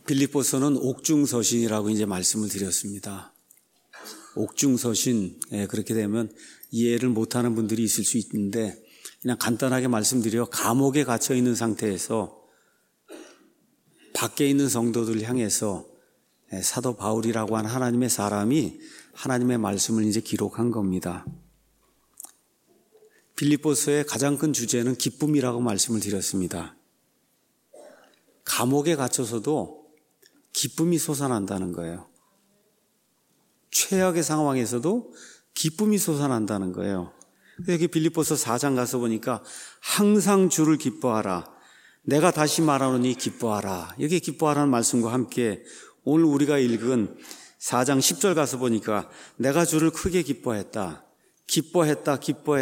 빌립보서는 옥중서신이라고 이제 말씀을 드렸습니다. 옥중서신, 그렇게 되면 이해를 못하는 분들이 있을 수 있는데 그냥 간단하게 말씀드려 감옥에 갇혀 있는 상태에서 밖에 있는 성도들을 향해서 사도 바울이라고 하는 하나님의 사람이 하나님의 말씀을 이제 기록한 겁니다. 빌립보서의 가장 큰 주제는 기쁨이라고 말씀을 드렸습니다. 감옥에 갇혀서도 기쁨이 솟아난다는 거예요. 최악의 상황에서도 기쁨이 솟아난다는 거예요. 여기 빌립보서 4장 가서 보니까 항상 주를 기뻐하라. 내가 다시 말하노니 기뻐하라. 여기 기뻐하라는 말씀과 함께 오늘 우리가 읽은 4장 10절 가서 보니까 내가 주를 크게 기뻐했다. 기뻐했다.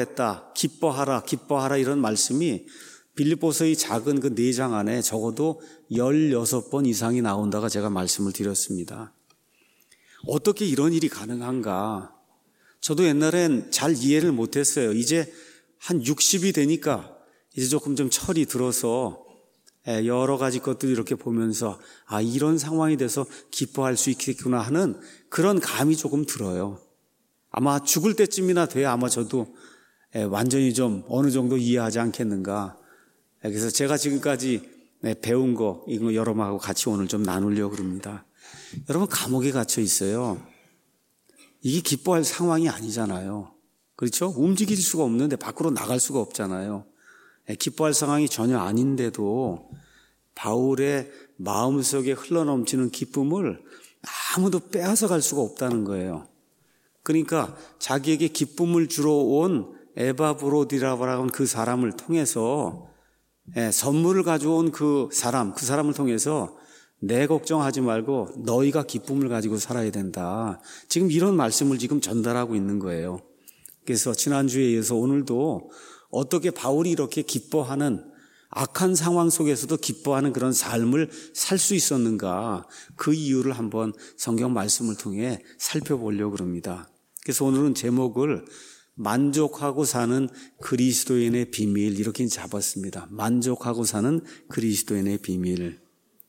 기뻐하라 이런 말씀이 빌립보서의 작은 그 4장 안에 적어도 16번 이상이 나온다가 제가 말씀을 드렸습니다. 어떻게 이런 일이 가능한가? 저도 옛날엔 잘 이해를 못했어요. 이제 한 60이 되니까 이제 조금 좀 철이 들어서 여러 가지 것들을 이렇게 보면서 이런 상황이 돼서 기뻐할 수 있겠구나 하는 그런 감이 조금 들어요. 아마 죽을 때쯤이나 돼야 아마 저도 완전히 좀 어느 정도 이해하지 않겠는가. 그래서 제가 지금까지 배운 거 이거 여러분하고 같이 오늘 좀 나누려고 합니다. 여러분 감옥에 갇혀 있어요. 이게 기뻐할 상황이 아니잖아요. 그렇죠? 움직일 수가 없는데 밖으로 나갈 수가 없잖아요. 기뻐할 상황이 전혀 아닌데도 바울의 마음속에 흘러넘치는 기쁨을 아무도 빼앗아갈 수가 없다는 거예요. 그러니까 자기에게 기쁨을 주러 온 에바브로디라고 하는 그 사람을 통해서 선물을 가져온 그 사람을 통해서 내 걱정하지 말고 너희가 기쁨을 가지고 살아야 된다. 지금 이런 말씀을 지금 전달하고 있는 거예요. 그래서 지난주에 이어서 오늘도 어떻게 바울이 이렇게 기뻐하는 악한 상황 속에서도 기뻐하는 그런 삶을 살 수 있었는가, 그 이유를 한번 성경 말씀을 통해 살펴보려고 합니다. 그래서 오늘은 제목을 만족하고 사는 그리스도인의 비밀 이렇게 잡았습니다. 만족하고 사는 그리스도인의 비밀.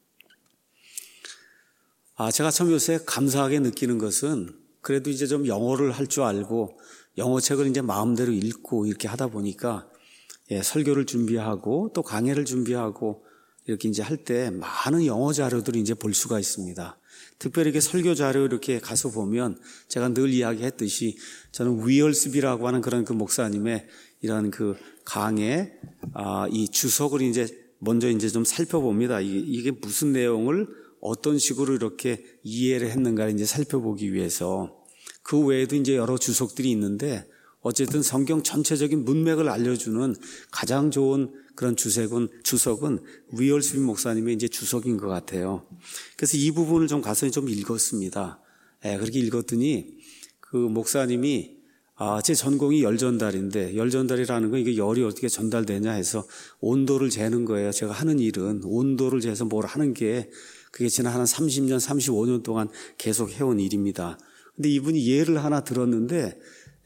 제가 참 요새 감사하게 느끼는 것은 그래도 이제 좀 영어를 할 줄 알고 영어 책을 이제 마음대로 읽고 이렇게 하다 보니까 설교를 준비하고 또 강해를 준비하고 이렇게 이제 할 때 많은 영어 자료들을 이제 볼 수가 있습니다. 특별히 이렇게 설교 자료 이렇게 가서 보면 제가 늘 이야기했듯이 저는 위얼스비라고 하는 그런 그 목사님의 이런 그 강의 이 주석을 이제 먼저 이제 좀 살펴봅니다. 이게 무슨 내용을 어떤 식으로 이렇게 이해를 했는가를 이제 살펴보기 위해서. 그 외에도 이제 여러 주석들이 있는데 어쨌든 성경 전체적인 문맥을 알려주는 가장 좋은 그런 주석은 위얼스비 목사님의 이제 주석인 것 같아요. 그래서 이 부분을 좀 가서 좀 읽었습니다. 그렇게 읽었더니 그 목사님이 제 전공이 열전달인데 열전달이라는 건 이게 열이 어떻게 전달되냐 해서 온도를 재는 거예요. 제가 하는 일은 온도를 재서 뭘 하는 게 그게 지난 한 30년, 35년 동안 계속 해온 일입니다. 근데 이분이 예를 하나 들었는데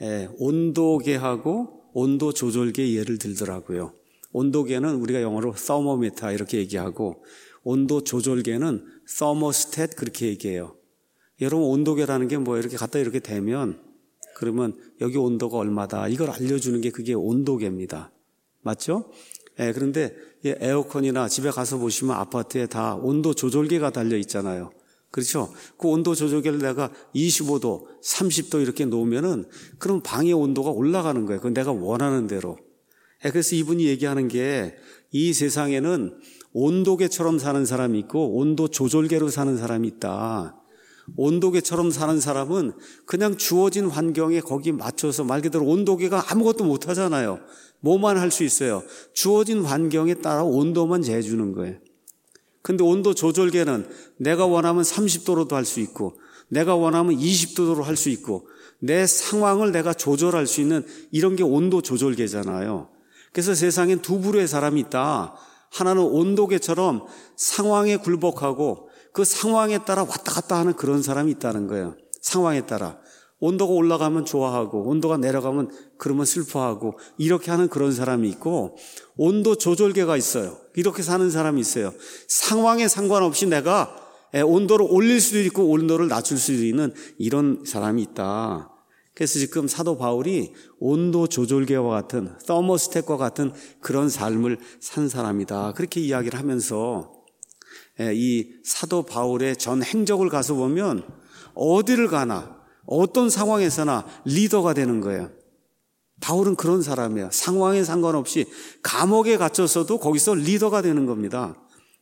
온도계하고 온도 조절계 예를 들더라고요. 온도계는 우리가 영어로 thermometer 이렇게 얘기하고 온도 조절계는 thermostat 그렇게 얘기해요. 여러분 온도계라는 게 뭐예요? 이렇게 갖다 이렇게 대면 그러면 여기 온도가 얼마다 이걸 알려주는 게 그게 온도계입니다. 맞죠? 그런데 에어컨이나 집에 가서 보시면 아파트에 다 온도 조절계가 달려 있잖아요. 그렇죠? 그 온도 조절계를 내가 25도, 30도 이렇게 놓으면은 그럼 방의 온도가 올라가는 거예요. 그건 내가 원하는 대로. 그래서 이분이 얘기하는 게 이 세상에는 온도계처럼 사는 사람이 있고 온도 조절계로 사는 사람이 있다. 온도계처럼 사는 사람은 그냥 주어진 환경에 거기 맞춰서 말 그대로 온도계가 아무것도 못 하잖아요. 뭐만 할 수 있어요. 주어진 환경에 따라 온도만 재주는 거예요. 근데 온도 조절계는 내가 원하면 30도로도 할 수 있고 내가 원하면 20도로 할 수 있고 내 상황을 내가 조절할 수 있는 이런 게 온도 조절계잖아요. 그래서 세상엔 두 부류의 사람이 있다. 하나는 온도계처럼 상황에 굴복하고 그 상황에 따라 왔다 갔다 하는 그런 사람이 있다는 거예요. 상황에 따라. 온도가 올라가면 좋아하고 온도가 내려가면 그러면 슬퍼하고 이렇게 하는 그런 사람이 있고 온도 조절계가 있어요. 이렇게 사는 사람이 있어요. 상황에 상관없이 내가 온도를 올릴 수도 있고 온도를 낮출 수도 있는 이런 사람이 있다. 그래서 지금 사도 바울이 온도 조절계와 같은 서머스탯과 같은 그런 삶을 산 사람이다. 그렇게 이야기를 하면서 이 사도 바울의 전 행적을 가서 보면 어디를 가나 어떤 상황에서나 리더가 되는 거예요. 바울은 그런 사람이에요. 상황에 상관없이 감옥에 갇혔어도 거기서 리더가 되는 겁니다.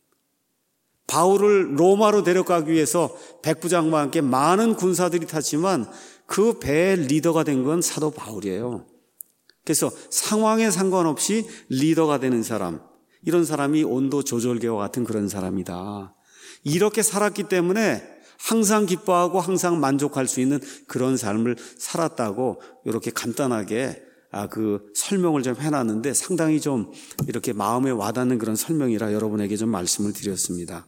바울을 로마로 데려가기 위해서 백부장과 함께 많은 군사들이 탔지만 그 배의 리더가 된 건 사도 바울이에요. 그래서 상황에 상관없이 리더가 되는 사람, 이런 사람이 온도 조절계와 같은 그런 사람이다. 이렇게 살았기 때문에 항상 기뻐하고 항상 만족할 수 있는 그런 삶을 살았다고 이렇게 간단하게 그 설명을 좀 해놨는데 상당히 좀 이렇게 마음에 와닿는 그런 설명이라 여러분에게 좀 말씀을 드렸습니다.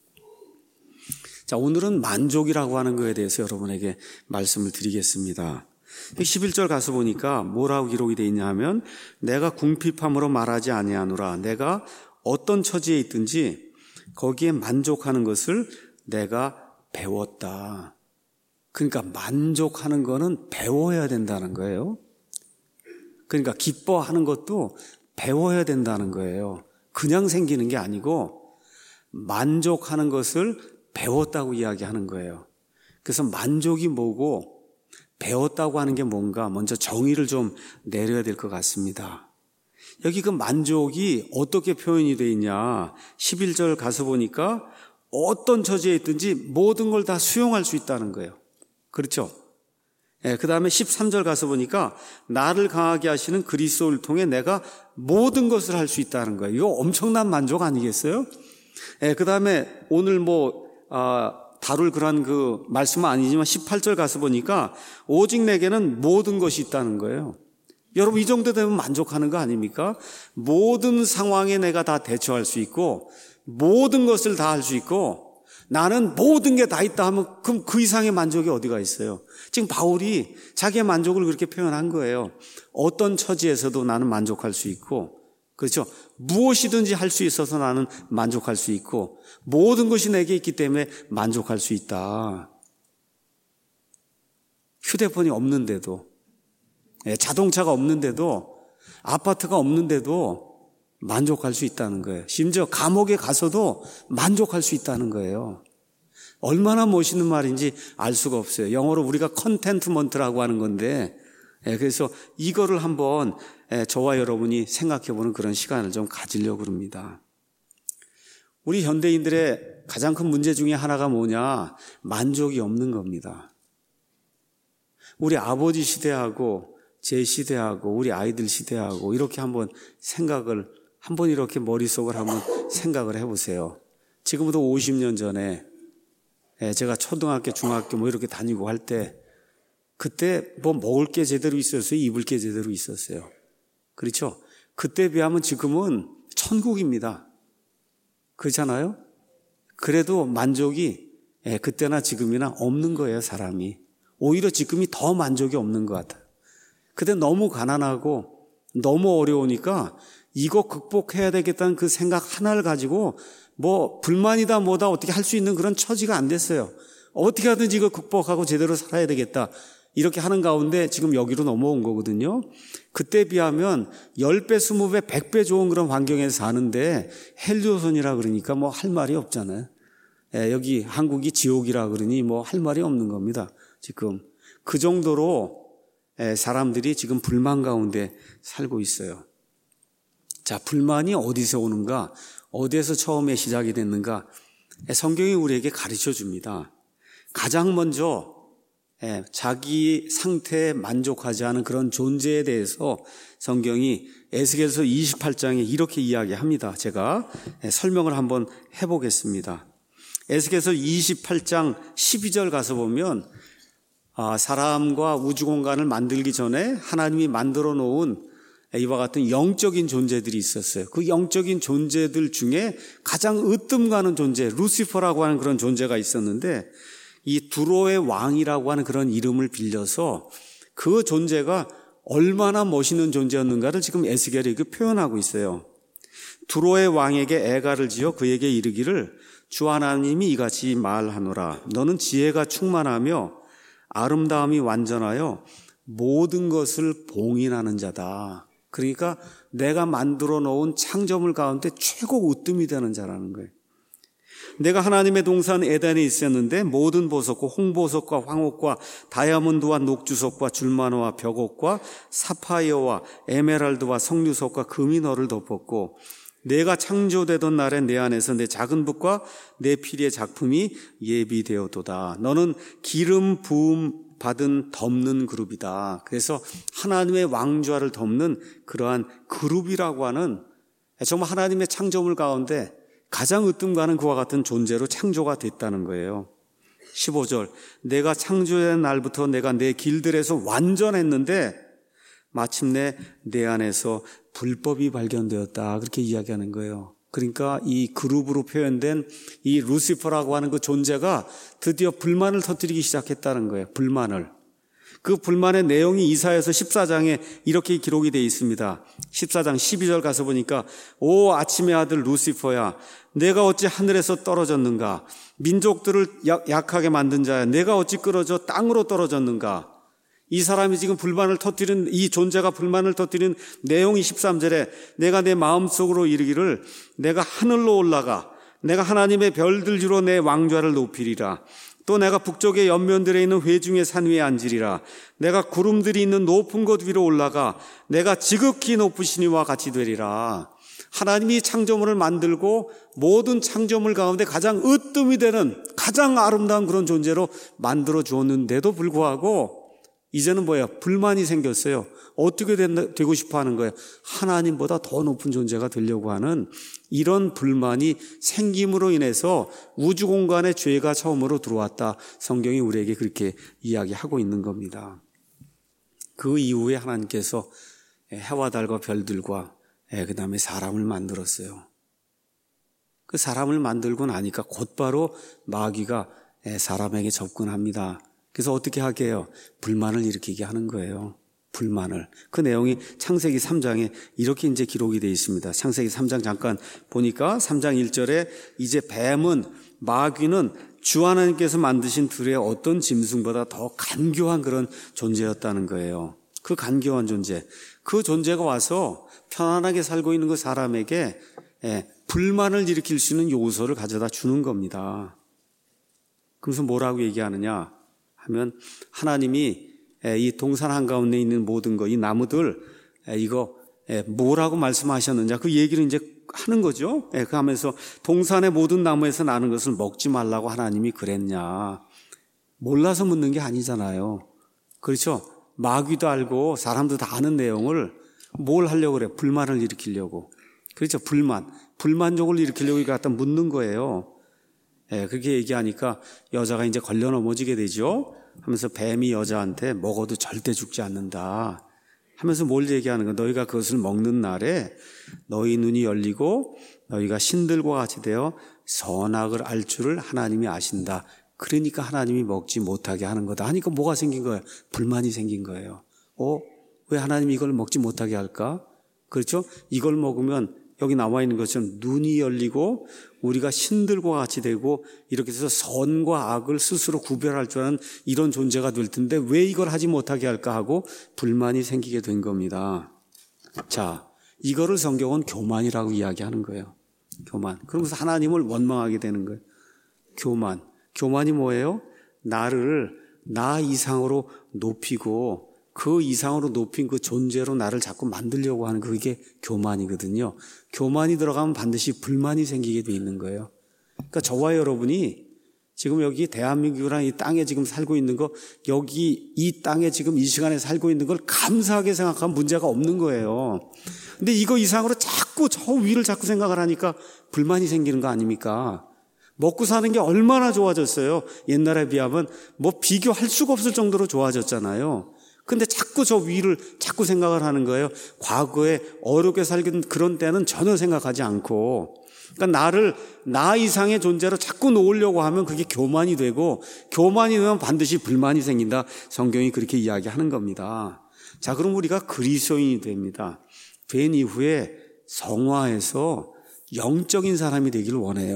자, 오늘은 만족이라고 하는 것에 대해서 여러분에게 말씀을 드리겠습니다. 11절 가서 보니까 뭐라고 기록이 되어 있냐 하면 내가 궁핍함으로 말하지 아니하노라. 내가 어떤 처지에 있든지 거기에 만족하는 것을 내가 배웠다. 그러니까 만족하는 거는 배워야 된다는 거예요. 그러니까 기뻐하는 것도 배워야 된다는 거예요. 그냥 생기는 게 아니고 만족하는 것을 배웠다고 이야기하는 거예요. 그래서 만족이 뭐고 배웠다고 하는 게 뭔가 먼저 정의를 좀 내려야 될 것 같습니다. 여기 그 만족이 어떻게 표현이 되어 있냐. 11절 가서 보니까 어떤 처지에 있든지 모든 걸 다 수용할 수 있다는 거예요. 그렇죠? 그 다음에 13절 가서 보니까 나를 강하게 하시는 그리스도를 통해 내가 모든 것을 할 수 있다는 거예요. 이거 엄청난 만족 아니겠어요? 그 다음에 오늘 다룰 그런 그 말씀은 아니지만 18절 가서 보니까 오직 내게는 모든 것이 있다는 거예요. 여러분 이 정도 되면 만족하는 거 아닙니까? 모든 상황에 내가 다 대처할 수 있고 모든 것을 다 할 수 있고 나는 모든 게 다 있다 하면 그럼 그 이상의 만족이 어디가 있어요? 지금 바울이 자기의 만족을 그렇게 표현한 거예요. 어떤 처지에서도 나는 만족할 수 있고, 그렇죠? 무엇이든지 할 수 있어서 나는 만족할 수 있고 모든 것이 내게 있기 때문에 만족할 수 있다. 휴대폰이 없는데도, 자동차가 없는데도, 아파트가 없는데도 만족할 수 있다는 거예요. 심지어 감옥에 가서도 만족할 수 있다는 거예요. 얼마나 멋있는 말인지 알 수가 없어요. 영어로 우리가 컨텐트먼트라고 하는 건데, 그래서 이거를 한번 저와 여러분이 생각해보는 그런 시간을 좀 가지려고 합니다. 우리 현대인들의 가장 큰 문제 중에 하나가 뭐냐? 만족이 없는 겁니다. 우리 아버지 시대하고 제 시대하고 우리 아이들 시대하고 이렇게 한번 이렇게 머릿속을 한번 생각을 해보세요. 지금부터 50년 전에 제가 초등학교, 중학교 이렇게 다니고 할 때 그때 먹을 게 제대로 있었어요? 입을 게 제대로 있었어요? 그렇죠? 그때 비하면 지금은 천국입니다. 그렇잖아요? 그래도 만족이 그때나 지금이나 없는 거예요, 사람이. 오히려 지금이 더 만족이 없는 것 같아요. 그때 너무 가난하고 너무 어려우니까 이거 극복해야 되겠다는 그 생각 하나를 가지고 불만이다 뭐다 어떻게 할 수 있는 그런 처지가 안 됐어요. 어떻게 하든지 이거 극복하고 제대로 살아야 되겠다. 이렇게 하는 가운데 지금 여기로 넘어온 거거든요. 그때 비하면 10배, 20배, 100배 좋은 그런 환경에서 사는데 헬조선이라 그러니까 할 말이 없잖아요. 여기 한국이 지옥이라 그러니 할 말이 없는 겁니다. 지금 그 정도로 사람들이 지금 불만 가운데 살고 있어요. 자, 불만이 어디서 오는가? 어디에서 처음에 시작이 됐는가? 성경이 우리에게 가르쳐 줍니다. 가장 먼저 자기 상태에 만족하지 않은 그런 존재에 대해서 성경이 에스겔서 28장에 이렇게 이야기합니다. 제가 설명을 한번 해보겠습니다. 에스겔서 28장 12절 가서 보면 사람과 우주공간을 만들기 전에 하나님이 만들어 놓은 이와 같은 영적인 존재들이 있었어요. 그 영적인 존재들 중에 가장 으뜸가는 존재, 루시퍼라고 하는 그런 존재가 있었는데 이 두로의 왕이라고 하는 그런 이름을 빌려서 그 존재가 얼마나 멋있는 존재였는가를 지금 에스겔이 이렇게 표현하고 있어요. 두로의 왕에게 애가를 지어 그에게 이르기를 주 하나님이 이같이 말하노라. 너는 지혜가 충만하며 아름다움이 완전하여 모든 것을 봉인하는 자다. 그러니까 내가 만들어 놓은 창조물 가운데 최고 으뜸이 되는 자라는 거예요. 내가 하나님의 동산 에덴에 있었는데 모든 보석과 홍보석과 황옥과 다이아몬드와 녹주석과 줄마노와 벽옥과 사파이어와 에메랄드와 석류석과 금이 너를 덮었고 내가 창조되던 날에 내 안에서 내 작은 붓과 내 피리의 작품이 예비되었도다. 너는 기름 부음 받은 덮는 그룹이다. 그래서 하나님의 왕좌를 덮는 그러한 그룹이라고 하는 정말 하나님의 창조물 가운데 가장 으뜸가는 그와 같은 존재로 창조가 됐다는 거예요. 15절 내가 창조된 날부터 내가 내 길들에서 완전했는데 마침내 내 안에서 불법이 발견되었다. 그렇게 이야기하는 거예요. 그러니까 이 그룹으로 표현된 이 루시퍼라고 하는 그 존재가 드디어 불만을 터뜨리기 시작했다는 거예요. 불만을. 그 불만의 내용이 이사야서 14장에 이렇게 기록이 되어 있습니다. 14장 12절 가서 보니까 오 아침의 아들 루시퍼야 내가 어찌 하늘에서 떨어졌는가 민족들을 약하게 만든 자야 내가 어찌 끌어져 땅으로 떨어졌는가. 이 사람이 지금 불만을 터뜨린 이 존재가 불만을 터뜨린 내용이 13절에 내가 내 마음속으로 이르기를 내가 하늘로 올라가 내가 하나님의 별들 주로 내 왕좌를 높이리라. 또 내가 북쪽의 연면들에 있는 회중의 산 위에 앉으리라. 내가 구름들이 있는 높은 곳 위로 올라가 내가 지극히 높으신 이와 같이 되리라. 하나님이 창조물을 만들고 모든 창조물 가운데 가장 으뜸이 되는 가장 아름다운 그런 존재로 만들어 주었는데도 불구하고 이제는 뭐예요? 불만이 생겼어요. 어떻게 되고 싶어 하는 거예요? 하나님보다 더 높은 존재가 되려고 하는 이런 불만이 생김으로 인해서 우주 공간에 죄가 처음으로 들어왔다. 성경이 우리에게 그렇게 이야기하고 있는 겁니다. 그 이후에 하나님께서 해와 달과 별들과 그 다음에 사람을 만들었어요. 그 사람을 만들고 나니까 곧바로 마귀가 사람에게 접근합니다. 그래서 어떻게 하게 해요? 불만을 일으키게 하는 거예요. 불만을. 그 내용이 창세기 3장에 이렇게 이제 기록이 되어 있습니다. 창세기 3장 잠깐 보니까 3장 1절에 이제 뱀은 마귀는 주 하나님께서 만드신 들의 어떤 짐승보다 더 간교한 그런 존재였다는 거예요. 그 간교한 존재. 그 존재가 와서 편안하게 살고 있는 그 사람에게 불만을 일으킬 수 있는 요소를 가져다 주는 겁니다. 그래서 뭐라고 얘기하느냐 하면 하나님이 이 동산 한가운데 있는 모든 거, 이 나무들 이거 뭐라고 말씀하셨느냐 그 얘기를 이제 하는 거죠. 그 하면서 동산의 모든 나무에서 나는 것을 먹지 말라고 하나님이 그랬냐. 몰라서 묻는 게 아니잖아요. 그렇죠? 마귀도 알고 사람도 다 아는 내용을 뭘 하려고 그래? 불만을 일으키려고. 그렇죠? 불만족을 일으키려고 이거 갖다 묻는 거예요. 그렇게 얘기하니까 여자가 이제 걸려 넘어지게 되죠. 하면서 뱀이 여자한테 먹어도 절대 죽지 않는다 하면서 뭘 얘기하는 거야? 너희가 그것을 먹는 날에 너희 눈이 열리고 너희가 신들과 같이 되어 선악을 알 줄을 하나님이 아신다. 그러니까 하나님이 먹지 못하게 하는 거다 하니까 뭐가 생긴 거예요? 불만이 생긴 거예요. 왜 하나님이 이걸 먹지 못하게 할까? 그렇죠? 이걸 먹으면 여기 나와 있는 것처럼 눈이 열리고 우리가 신들과 같이 되고 이렇게 해서 선과 악을 스스로 구별할 줄 아는 이런 존재가 될 텐데 왜 이걸 하지 못하게 할까 하고 불만이 생기게 된 겁니다. 자, 이거를 성경은 교만이라고 이야기하는 거예요. 교만. 그러면서 하나님을 원망하게 되는 거예요. 교만이 뭐예요? 나를 나 이상으로 높이고 그 이상으로 높인 그 존재로 나를 자꾸 만들려고 하는 그게 교만이거든요. 교만이 들어가면 반드시 불만이 생기게 돼 있는 거예요. 그러니까 저와 여러분이 지금 여기 대한민국이라는 이 땅에 지금 살고 있는 거, 여기 이 땅에 지금 이 시간에 살고 있는 걸 감사하게 생각하면 문제가 없는 거예요. 근데 이거 이상으로 자꾸 저 위를 자꾸 생각을 하니까 불만이 생기는 거 아닙니까? 먹고 사는 게 얼마나 좋아졌어요. 옛날에 비하면 뭐 비교할 수가 없을 정도로 좋아졌잖아요. 근데 자꾸 저 위를 자꾸 생각을 하는 거예요. 과거에 어렵게 살던 그런 때는 전혀 생각하지 않고. 그러니까 나를 나 이상의 존재로 자꾸 놓으려고 하면 그게 교만이 되고 교만이 되면 반드시 불만이 생긴다. 성경이 그렇게 이야기하는 겁니다. 자, 그럼 우리가 그리스도인이 됩니다. 된 이후에 성화해서 영적인 사람이 되기를 원해요.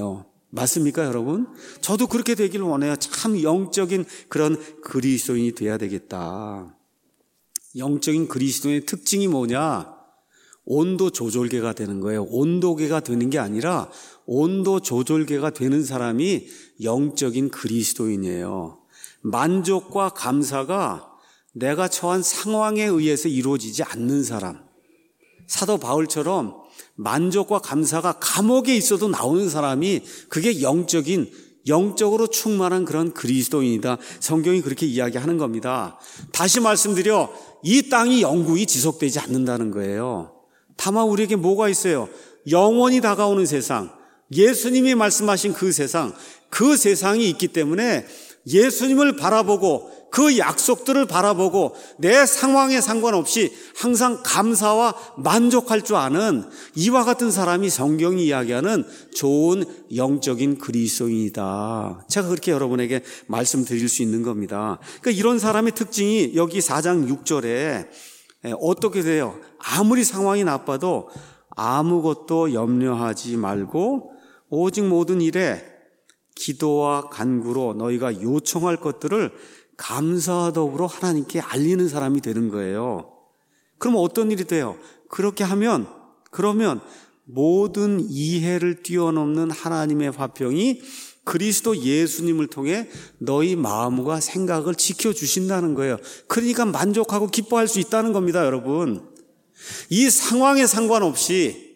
맞습니까, 여러분? 저도 그렇게 되기를 원해요. 참 영적인 그런 그리스도인이 돼야 되겠다. 영적인 그리스도인의 특징이 뭐냐? 온도 조절계가 되는 거예요. 온도계가 되는 게 아니라 온도 조절계가 되는 사람이 영적인 그리스도인이에요. 만족과 감사가 내가 처한 상황에 의해서 이루어지지 않는 사람. 사도 바울처럼 만족과 감사가 감옥에 있어도 나오는 사람이 그게 영적으로 충만한 그런 그리스도인이다. 성경이 그렇게 이야기하는 겁니다. 다시 말씀드려, 이 땅이 영구히 지속되지 않는다는 거예요. 다만 우리에게 뭐가 있어요? 영원히 다가오는 세상, 예수님이 말씀하신 그 세상이 있기 때문에 예수님을 바라보고 그 약속들을 바라보고 내 상황에 상관없이 항상 감사와 만족할 줄 아는 이와 같은 사람이 성경이 이야기하는 좋은 영적인 그리스도인이다. 제가 그렇게 여러분에게 말씀드릴 수 있는 겁니다. 그러니까 이런 사람의 특징이 여기 4장 6절에 어떻게 돼요? 아무리 상황이 나빠도 아무것도 염려하지 말고 오직 모든 일에 기도와 간구로 너희가 요청할 것들을 감사더불어 하나님께 알리는 사람이 되는 거예요. 그럼 어떤 일이 돼요? 그렇게 하면 그러면 모든 이해를 뛰어넘는 하나님의 화평이 그리스도 예수님을 통해 너희 마음과 생각을 지켜주신다는 거예요. 그러니까 만족하고 기뻐할 수 있다는 겁니다, 여러분. 이 상황에 상관없이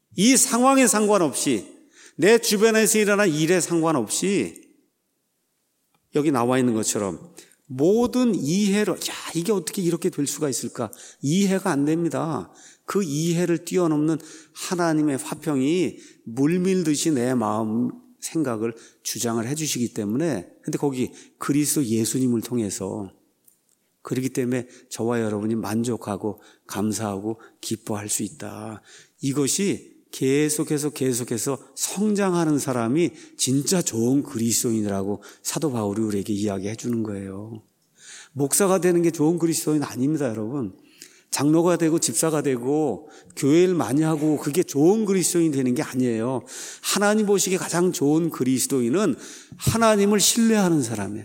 내 주변에서 일어난 일에 상관없이 여기 나와 있는 것처럼 모든 이해로 이게 어떻게 이렇게 될 수가 있을까? 이해가 안 됩니다. 그 이해를 뛰어넘는 하나님의 화평이 물밀듯이 내 마음 생각을 주장을 해주시기 때문에 근데 거기 그리스도 예수님을 통해서 그렇기 때문에 저와 여러분이 만족하고 감사하고 기뻐할 수 있다. 이것이 계속해서 성장하는 사람이 진짜 좋은 그리스도인이라고 사도 바울이 우리에게 이야기해 주는 거예요. 목사가 되는 게 좋은 그리스도인 아닙니다, 여러분. 장로가 되고 집사가 되고 교회를 많이 하고 그게 좋은 그리스도인이 되는 게 아니에요. 하나님 보시기에 가장 좋은 그리스도인은 하나님을 신뢰하는 사람이에요.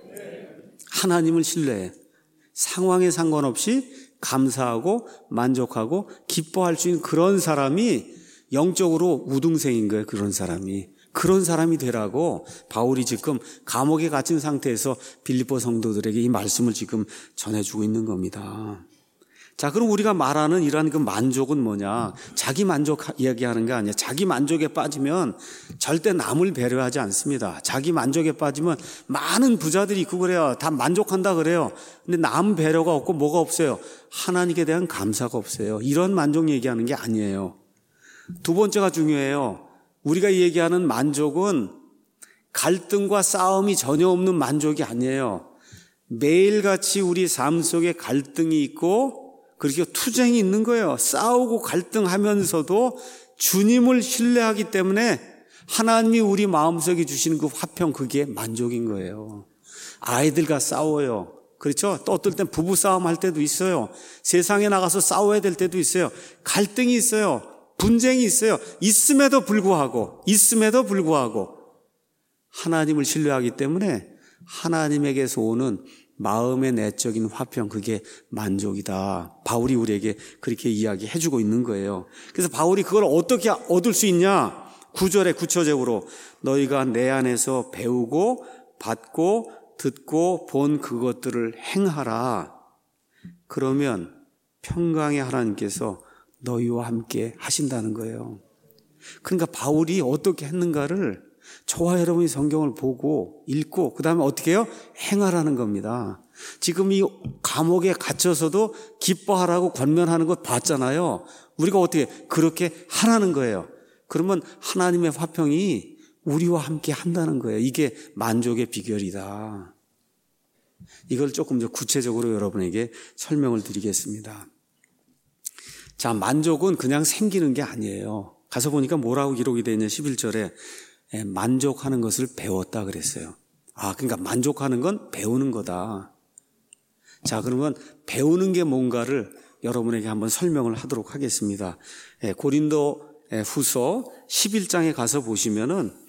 하나님을 신뢰해. 상황에 상관없이 감사하고 만족하고 기뻐할 수 있는 그런 사람이 영적으로 우등생인 거예요. 그런 사람이 되라고 바울이 지금 감옥에 갇힌 상태에서 빌립보 성도들에게 이 말씀을 지금 전해주고 있는 겁니다. 자, 그럼 우리가 말하는 이러한 그 만족은 뭐냐? 자기 만족 이야기하는 게 아니야. 자기 만족에 빠지면 절대 남을 배려하지 않습니다. 자기 만족에 빠지면 많은 부자들이 있고 그래요. 다 만족한다 그래요. 근데 남 배려가 없고 뭐가 없어요? 하나님께 대한 감사가 없어요. 이런 만족 얘기하는 게 아니에요. 두 번째가 중요해요. 우리가 얘기하는 만족은 갈등과 싸움이 전혀 없는 만족이 아니에요. 매일같이 우리 삶 속에 갈등이 있고 그렇게 투쟁이 있는 거예요. 싸우고 갈등하면서도 주님을 신뢰하기 때문에 하나님이 우리 마음속에 주시는 그 화평, 그게 만족인 거예요. 아이들과 싸워요. 그렇죠? 또 어떨 땐 부부싸움 할 때도 있어요. 세상에 나가서 싸워야 될 때도 있어요. 갈등이 있어요. 분쟁이 있어요. 있음에도 불구하고 하나님을 신뢰하기 때문에 하나님에게서 오는 마음의 내적인 화평, 그게 만족이다. 바울이 우리에게 그렇게 이야기해주고 있는 거예요. 그래서 바울이 그걸 어떻게 얻을 수 있냐? 9절에 구체적으로 너희가 내 안에서 배우고 받고 듣고 본 그것들을 행하라. 그러면 평강의 하나님께서 너희와 함께 하신다는 거예요. 그러니까 바울이 어떻게 했는가를 저와 여러분이 성경을 보고 읽고 그 다음에 어떻게 해요? 행하라는 겁니다. 지금 이 감옥에 갇혀서도 기뻐하라고 권면하는 것 봤잖아요. 우리가 어떻게 그렇게 하라는 거예요. 그러면 하나님의 화평이 우리와 함께 한다는 거예요. 이게 만족의 비결이다. 이걸 조금 더 구체적으로 여러분에게 설명을 드리겠습니다. 자, 만족은 그냥 생기는 게 아니에요. 가서 보니까 뭐라고 기록이 되어 있냐 11절에 만족하는 것을 배웠다 그랬어요. 그러니까 만족하는 건 배우는 거다. 자, 그러면 배우는 게 뭔가를 여러분에게 한번 설명을 하도록 하겠습니다. 고린도 후서 11장에 가서 보시면은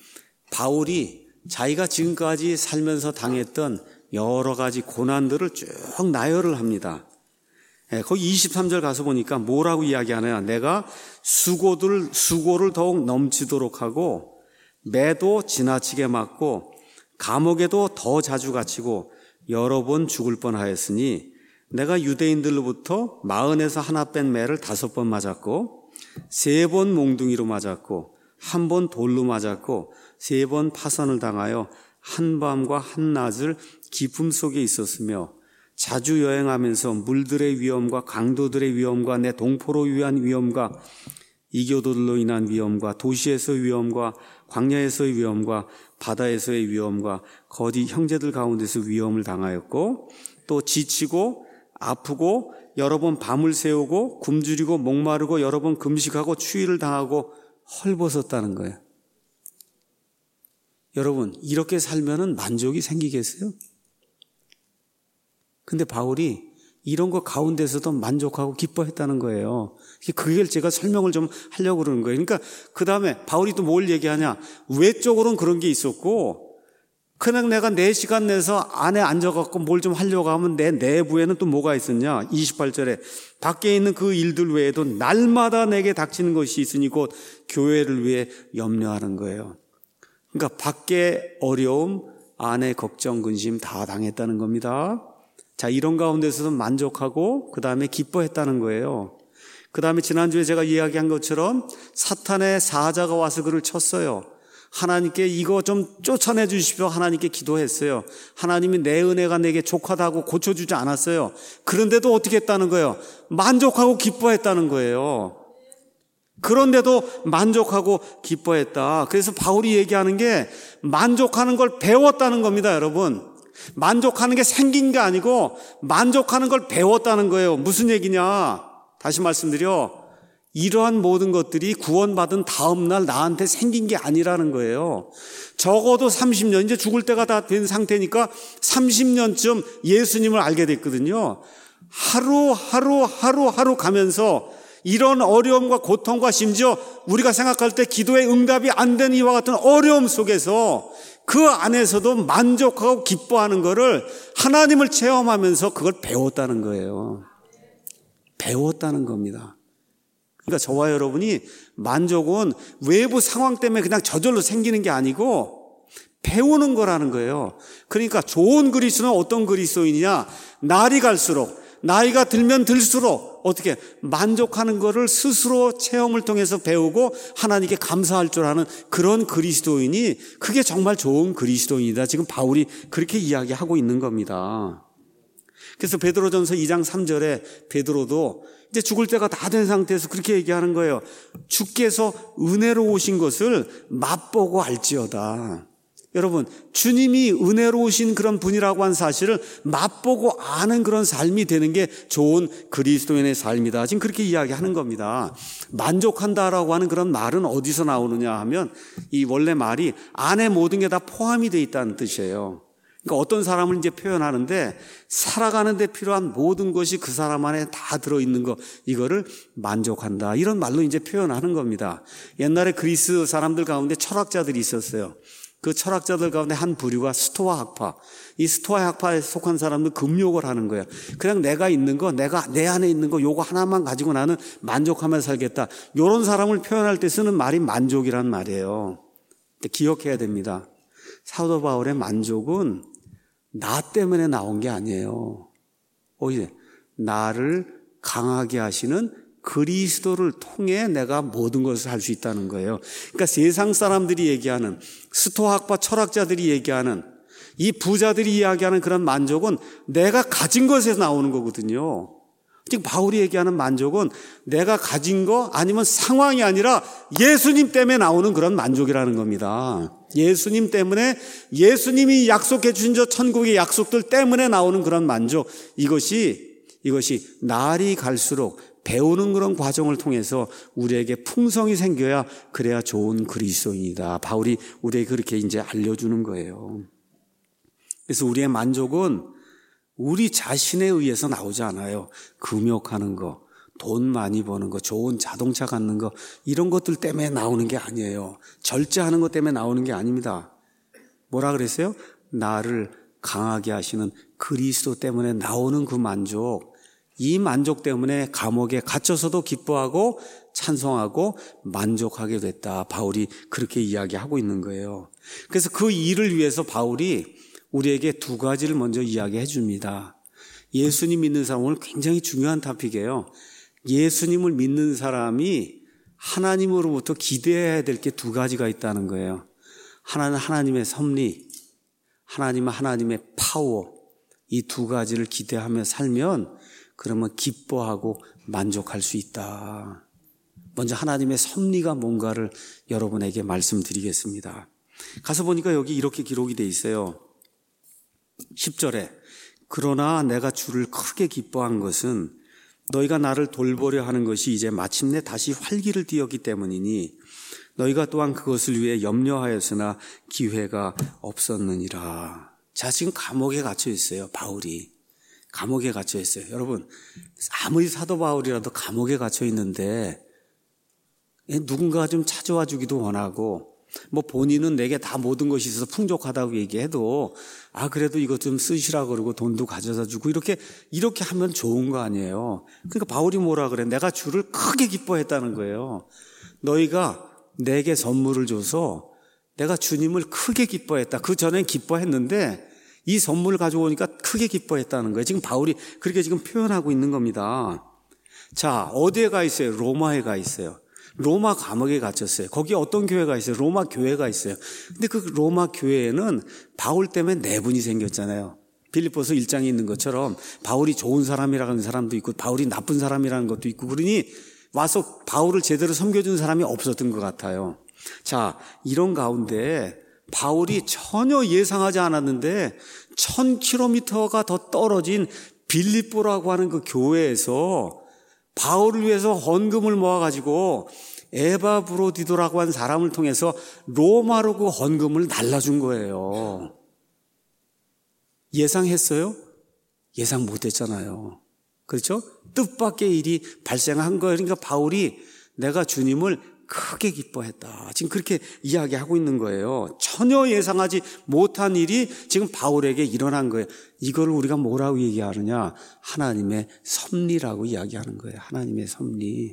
바울이 자기가 지금까지 살면서 당했던 여러 가지 고난들을 쭉 나열을 합니다. 거기 23절 가서 보니까 뭐라고 이야기하냐. 내가 수고를 더욱 넘치도록 하고 매도 지나치게 맞고 감옥에도 더 자주 갇히고 여러 번 죽을 뻔하였으니 내가 유대인들로부터 40에서 하나 뺀 매를 5번 맞았고 3번 몽둥이로 맞았고 1번 돌로 맞았고 3번 파선을 당하여 한밤과 한낮을 기품 속에 있었으며 자주 여행하면서 물들의 위험과 강도들의 위험과 내 동포로 위한 위험과 이교도들로 인한 위험과 도시에서의 위험과 광야에서의 위험과 바다에서의 위험과 거짓 형제들 가운데서 위험을 당하였고 또 지치고 아프고 여러 번 밤을 새우고 굶주리고 목마르고 여러 번 금식하고 추위를 당하고 헐벗었다는 거예요. 여러분, 이렇게 살면은 만족이 생기겠어요? 근데 바울이 이런 거 가운데서도 만족하고 기뻐했다는 거예요. 그걸 제가 설명을 좀 하려고 그러는 거예요. 그러니까 그 다음에 바울이 또 뭘 얘기하냐. 외적으로는 그런 게 있었고 그냥 내가 4시간 내서 안에 앉아갖고 뭘 좀 하려고 하면 내 내부에는 또 뭐가 있었냐. 28절에 밖에 있는 그 일들 외에도 날마다 내게 닥치는 것이 있으니 곧 교회를 위해 염려하는 거예요. 그러니까 밖에 어려움, 안에 걱정, 근심 다 당했다는 겁니다. 자, 이런 가운데서도 만족하고 그 다음에 기뻐했다는 거예요. 그 다음에 지난주에 제가 이야기한 것처럼 사탄의 사자가 와서 그를 쳤어요. 하나님께 이거 좀 쫓아내 주십시오. 하나님께 기도했어요. 하나님이 내 은혜가 내게 족하다고 고쳐주지 않았어요. 그런데도 어떻게 했다는 거예요? 만족하고 기뻐했다는 거예요. 그런데도 만족하고 기뻐했다. 그래서 바울이 얘기하는 게 만족하는 걸 배웠다는 겁니다, 여러분. 만족하는 게 생긴 게 아니고 만족하는 걸 배웠다는 거예요. 무슨 얘기냐? 다시 말씀드려. 이러한 모든 것들이 구원받은 다음 날 나한테 생긴 게 아니라는 거예요. 적어도 30년, 이제 죽을 때가 다 된 상태니까 30년쯤 예수님을 알게 됐거든요. 하루 가면서 이런 어려움과 고통과 심지어 우리가 생각할 때 기도의 응답이 안 되는 이와 같은 어려움 속에서 그 안에서도 만족하고 기뻐하는 거를 하나님을 체험하면서 그걸 배웠다는 거예요. 배웠다는 겁니다. 그러니까 저와 여러분이 만족은 외부 상황 때문에 그냥 저절로 생기는 게 아니고 배우는 거라는 거예요. 그러니까 좋은 그리스도는 어떤 그리스도이냐? 날이 갈수록 나이가 들면 들수록 어떻게 만족하는 거를 스스로 체험을 통해서 배우고 하나님께 감사할 줄 아는 그런 그리스도인이 그게 정말 좋은 그리스도인이다. 지금 바울이 그렇게 이야기하고 있는 겁니다. 그래서 베드로전서 2장 3절에 베드로도 이제 죽을 때가 다 된 상태에서 그렇게 얘기하는 거예요. 주께서 은혜로 오신 것을 맛보고 알지어다. 여러분, 주님이 은혜로우신 그런 분이라고 한 사실을 맛보고 아는 그런 삶이 되는 게 좋은 그리스도인의 삶이다. 지금 그렇게 이야기하는 겁니다. 만족한다라고 하는 그런 말은 어디서 나오느냐 하면 이 원래 말이 안에 모든 게 다 포함이 되어 있다는 뜻이에요. 그러니까 어떤 사람을 이제 표현하는데 살아가는 데 필요한 모든 것이 그 사람 안에 다 들어있는 거, 이거를 만족한다. 이런 말로 이제 표현하는 겁니다. 옛날에 그리스 사람들 가운데 철학자들이 있었어요. 그 철학자들 가운데 한 부류가 스토아 학파. 이 스토아 학파에 속한 사람들 금욕을 하는 거예요. 그냥 내가 있는 거, 내가 내 안에 있는 거 요거 하나만 가지고 나는 만족하며 살겠다. 이런 사람을 표현할 때 쓰는 말이 만족이란 말이에요. 근데 기억해야 됩니다. 사도 바울의 만족은 나 때문에 나온 게 아니에요. 오히려 나를 강하게 하시는 그리스도를 통해 내가 모든 것을 할 수 있다는 거예요. 그러니까 세상 사람들이 얘기하는, 스토아학파 철학자들이 얘기하는, 이 부자들이 이야기하는 그런 만족은 내가 가진 것에서 나오는 거거든요. 지금 바울이 얘기하는 만족은 내가 가진 거 아니면 상황이 아니라 예수님 때문에 나오는 그런 만족이라는 겁니다. 예수님 때문에, 예수님이 약속해 주신 저 천국의 약속들 때문에 나오는 그런 만족, 이것이 날이 갈수록 배우는 그런 과정을 통해서 우리에게 풍성이 생겨야, 그래야 좋은 그리스도인이다. 바울이 우리에게 그렇게 이제 알려주는 거예요. 그래서 우리의 만족은 우리 자신에 의해서 나오지 않아요. 금욕하는 거, 돈 많이 버는 거, 좋은 자동차 갖는 거, 이런 것들 때문에 나오는 게 아니에요. 절제하는 것 때문에 나오는 게 아닙니다. 뭐라 그랬어요? 나를 강하게 하시는 그리스도 때문에 나오는 그 만족, 이 만족 때문에 감옥에 갇혀서도 기뻐하고 찬송하고 만족하게 됐다. 바울이 그렇게 이야기하고 있는 거예요. 그래서 그 일을 위해서 바울이 우리에게 두 가지를 먼저 이야기해 줍니다. 예수님 믿는 사람, 오늘 굉장히 중요한 토픽이에요. 예수님을 믿는 사람이 하나님으로부터 기대해야 될 게 두 가지가 있다는 거예요. 하나는 하나님의 섭리, 하나님은 하나님의 파워, 이 두 가지를 기대하며 살면 그러면 기뻐하고 만족할 수 있다. 먼저 하나님의 섭리가 뭔가를 여러분에게 말씀드리겠습니다. 가서 보니까 여기 이렇게 기록이 돼 있어요. 10절에 그러나 내가 주를 크게 기뻐한 것은 너희가 나를 돌보려 하는 것이 이제 마침내 다시 활기를 띠었기 때문이니 너희가 또한 그것을 위해 염려하였으나 기회가 없었느니라. 자, 지금 감옥에 갇혀 있어요. 바울이 감옥에 갇혀 있어요. 여러분, 아무리 사도 바울이라도 감옥에 갇혀 있는데 누군가 좀 찾아와 주기도 원하고, 뭐 본인은 내게 다 모든 것이 있어서 풍족하다고 얘기해도 그래도 이것 좀 쓰시라고 그러고 돈도 가져다 주고 이렇게 하면 좋은 거 아니에요. 그러니까 바울이 뭐라 그래? 내가 주를 크게 기뻐했다는 거예요. 너희가 내게 선물을 줘서 내가 주님을 크게 기뻐했다. 그 전엔 기뻐했는데 이 선물을 가져오니까 크게 기뻐했다는 거예요. 지금 바울이 그렇게 지금 표현하고 있는 겁니다. 자, 어디에 가 있어요? 로마에 가 있어요. 로마 감옥에 갇혔어요. 거기에 어떤 교회가 있어요? 로마 교회가 있어요. 근데 그 로마 교회에는 바울 때문에 내분이 생겼잖아요. 빌립보서 1장에 있는 것처럼 바울이 좋은 사람이라는 사람도 있고 바울이 나쁜 사람이라는 것도 있고, 그러니 와서 바울을 제대로 섬겨준 사람이 없었던 것 같아요. 자, 이런 가운데 바울이 전혀 예상하지 않았는데 1000km가 더 떨어진 빌립보라고 하는 그 교회에서 바울을 위해서 헌금을 모아가지고 에바브로디도라고 한 사람을 통해서 로마로 그 헌금을 날라준 거예요. 예상했어요? 예상 못했잖아요. 그렇죠? 뜻밖의 일이 발생한 거예요. 그러니까 바울이 내가 주님을 크게 기뻐했다. 지금 그렇게 이야기하고 있는 거예요. 전혀 예상하지 못한 일이 지금 바울에게 일어난 거예요. 이걸 우리가 뭐라고 얘기하느냐? 하나님의 섭리라고 이야기하는 거예요. 하나님의 섭리.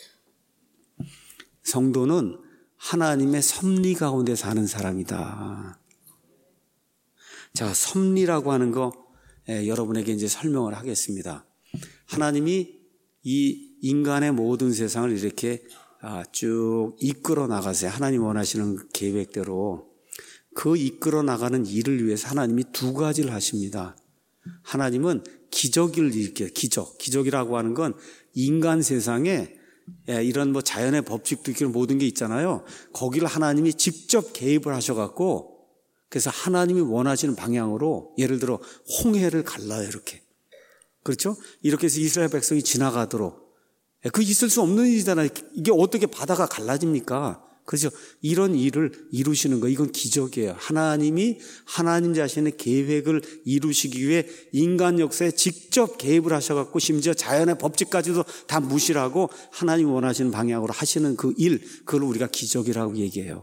성도는 하나님의 섭리 가운데 사는 사람이다. 자, 섭리라고 하는 거 여러분에게 이제 설명을 하겠습니다. 하나님이 이 인간의 모든 세상을 이렇게 쭉 이끌어 나가세요. 하나님 원하시는 계획대로 그 이끌어 나가는 일을 위해서 하나님이 두 가지를 하십니다. 하나님은 기적을 일으켜요. 기적이라고 하는 건 인간 세상에 이런 뭐 자연의 법칙도 있고 모든 게 있잖아요. 거기를 하나님이 직접 개입을 하셔갖고, 그래서 하나님이 원하시는 방향으로 예를 들어 홍해를 갈라요. 이렇게. 그렇죠? 이렇게 해서 이스라엘 백성이 지나가도록. 그 있을 수 없는 일이잖아요. 이게 어떻게 바다가 갈라집니까? 그렇죠? 이런 일을 이루시는 거, 이건 기적이에요. 하나님이 하나님 자신의 계획을 이루시기 위해 인간 역사에 직접 개입을 하셔갖고 심지어 자연의 법칙까지도 다 무시하고 하나님 원하시는 방향으로 하시는 그 일, 그걸 우리가 기적이라고 얘기해요.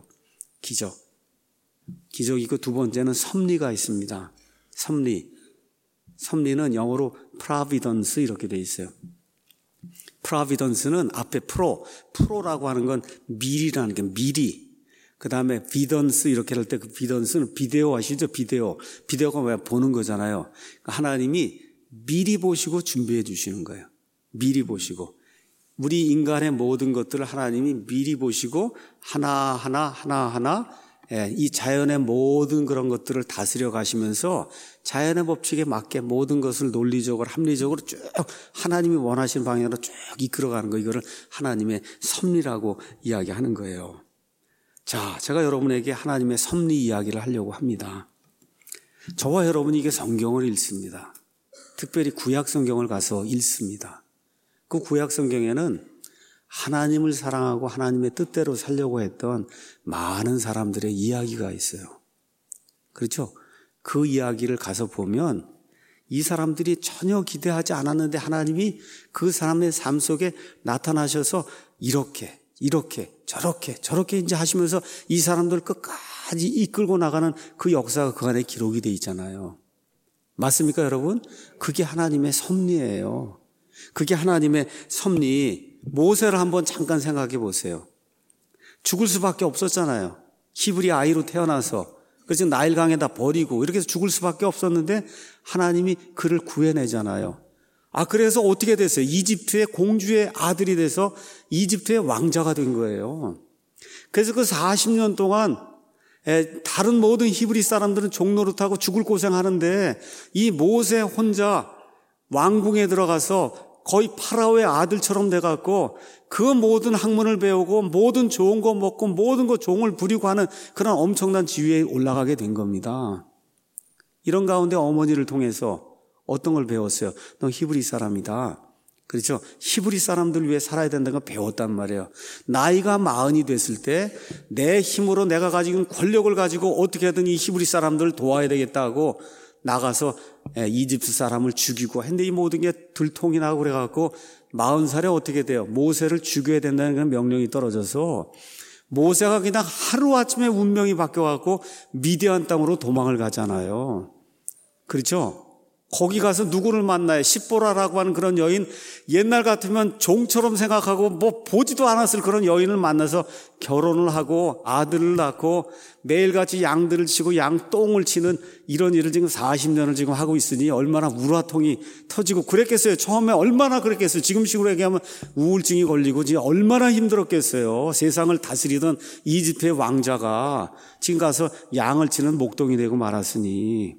기적이고 두 번째는 섭리가 있습니다. 섭리는 영어로 providence 이렇게 돼 있어요. providence는 앞에 프로라고 하는 건 미리라는 게 미리. 그 다음에 vidence 이렇게 할 때 그 vidence는 비데오 아시죠? 비데오가 왜 보는 거잖아요. 하나님이 미리 보시고 준비해 주시는 거예요. 미리 보시고. 우리 인간의 모든 것들을 하나님이 미리 보시고 하나하나 이 자연의 모든 그런 것들을 다스려 가시면서 자연의 법칙에 맞게 모든 것을 논리적으로 합리적으로 쭉 하나님이 원하시는 방향으로 쭉 이끌어가는 거, 이거를 하나님의 섭리라고 이야기하는 거예요. 자, 제가 여러분에게 하나님의 섭리 이야기를 하려고 합니다. 저와 여러분이 이게 성경을 읽습니다. 특별히 구약 성경을 가서 읽습니다. 그 구약 성경에는 하나님을 사랑하고 하나님의 뜻대로 살려고 했던 많은 사람들의 이야기가 있어요. 그렇죠? 그 이야기를 가서 보면 이 사람들이 전혀 기대하지 않았는데 하나님이 그 사람의 삶 속에 나타나셔서 이렇게 저렇게 이제 하시면서 이 사람들 끝까지 이끌고 나가는 그 역사가 그 안에 기록이 돼 있잖아요. 맞습니까, 여러분? 그게 하나님의 섭리예요. 그게 하나님의 섭리. 모세를 한번 잠깐 생각해 보세요. 죽을 수밖에 없었잖아요. 히브리 아이로 태어나서. 그래서 나일강에다 버리고 이렇게 해서 죽을 수밖에 없었는데 하나님이 그를 구해내잖아요. 그래서 어떻게 됐어요? 이집트의 공주의 아들이 돼서 이집트의 왕자가 된 거예요. 그래서 그 40년 동안 다른 모든 히브리 사람들은 종노릇하고 죽을 고생하는데 이 모세 혼자 왕궁에 들어가서 거의 파라오의 아들처럼 돼갖고 그 모든 학문을 배우고 모든 좋은 거 먹고 모든 거 종을 부리고 하는 그런 엄청난 지위에 올라가게 된 겁니다. 이런 가운데 어머니를 통해서 어떤 걸 배웠어요? 너 히브리 사람이다. 그렇죠? 히브리 사람들 위해 살아야 된다는 걸 배웠단 말이에요. 나이가 40이 됐을 때 내 힘으로 내가 가지고 있는 권력을 가지고 어떻게든 이 히브리 사람들을 도와야 되겠다고 나가서 이집트 사람을 죽이고 했는데 이 모든 게 들통이 나고 그래갖고 40살에 어떻게 돼요? 모세를 죽여야 된다는 그런 명령이 떨어져서 모세가 그냥 하루아침에 운명이 바뀌어갖고 미디안 땅으로 도망을 가잖아요. 그렇죠? 거기 가서 누구를 만나요? 십보라라고 하는 그런 여인, 옛날 같으면 종처럼 생각하고 뭐 보지도 않았을 그런 여인을 만나서 결혼을 하고 아들을 낳고 매일같이 양들을 치고 양똥을 치는 이런 일을 지금 40년을 지금 하고 있으니 얼마나 우라통이 터지고 그랬겠어요. 처음에 얼마나 그랬겠어요. 지금식으로 얘기하면 우울증이 걸리고 지금 얼마나 힘들었겠어요. 세상을 다스리던 이집트의 왕자가 지금 가서 양을 치는 목동이 되고 말았으니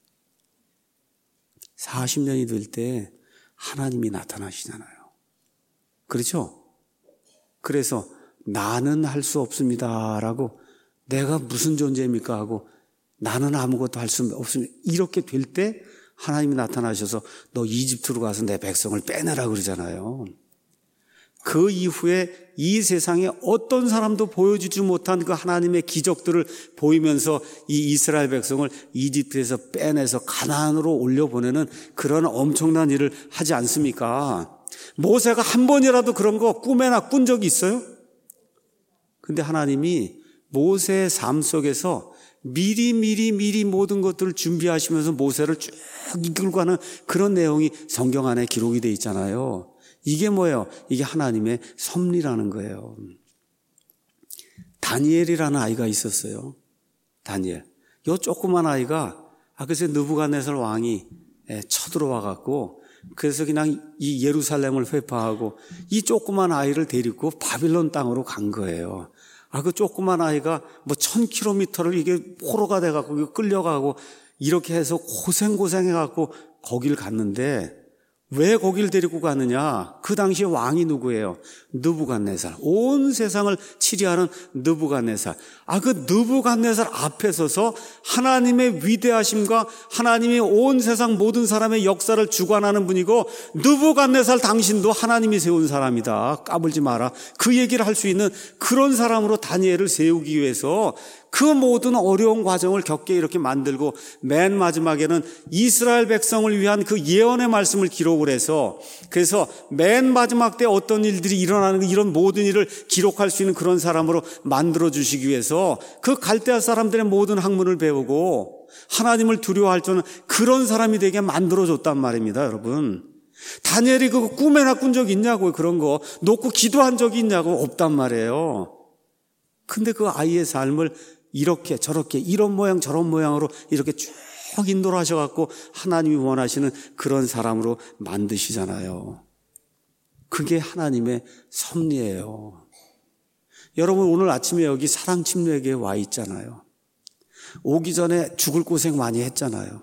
40년이 될 때 하나님이 나타나시잖아요. 그렇죠? 그래서 나는 할 수 없습니다라고 내가 무슨 존재입니까 하고 나는 아무것도 할 수 없습니다. 이렇게 될 때 하나님이 나타나셔서 너 이집트로 가서 내 백성을 빼내라 그러잖아요. 그 이후에 이 세상에 어떤 사람도 보여주지 못한 그 하나님의 기적들을 보이면서 이 이스라엘 백성을 이집트에서 빼내서 가나안으로 올려보내는 그런 엄청난 일을 하지 않습니까? 모세가 한 번이라도 그런 거 꿈에나 꾼 적이 있어요? 근데 하나님이 모세의 삶 속에서 미리 모든 것들을 준비하시면서 모세를 쭉 이끌고 가는 그런 내용이 성경 안에 기록이 되어 있잖아요. 이게 뭐예요? 이게 하나님의 섭리라는 거예요. 다니엘이라는 아이가 있었어요. 다니엘. 요 조그만 아이가 그래서 느부갓네살 왕이 쳐들어와 갖고 그래서 그냥 이 예루살렘을 회파하고 이 조그만 아이를 데리고 바빌론 땅으로 간 거예요. 그 조그만 아이가 뭐 1000km를 이게 포로가 돼갖고 끌려가고 이렇게 해서 고생해갖고 거길 갔는데 왜 거길 데리고 가느냐? 그 당시에 왕이 누구예요? 느부갓네살. 온 세상을 치리하는 느부갓네살. 그 느부갓네살 앞에 서서 하나님의 위대하심과 하나님이 온 세상 모든 사람의 역사를 주관하는 분이고 느부갓네살 당신도 하나님이 세운 사람이다. 까불지 마라. 그 얘기를 할 수 있는 그런 사람으로 다니엘을 세우기 위해서 그 모든 어려운 과정을 겪게 이렇게 만들고 맨 마지막에는 이스라엘 백성을 위한 그 예언의 말씀을 기록을 해서 그래서 맨 마지막 때 어떤 일들이 일어나는 이런 모든 일을 기록할 수 있는 그런 사람으로 만들어 주시기 위해서 그 갈대아 사람들의 모든 학문을 배우고 하나님을 두려워할 줄 아는 그런 사람이 되게 만들어 줬단 말입니다, 여러분. 다니엘이 그거 꿈에나 꾼 적 있냐고요. 그런 거 놓고 기도한 적이 있냐고. 없단 말이에요. 근데 그 아이의 삶을 이렇게 저렇게 이런 모양 저런 모양으로 이렇게 쭉 인도를 하셔갖고 하나님이 원하시는 그런 사람으로 만드시잖아요. 그게 하나님의 섭리예요. 여러분 오늘 아침에 여기 사랑침례교회에 와 있잖아요. 오기 전에 죽을 고생 많이 했잖아요.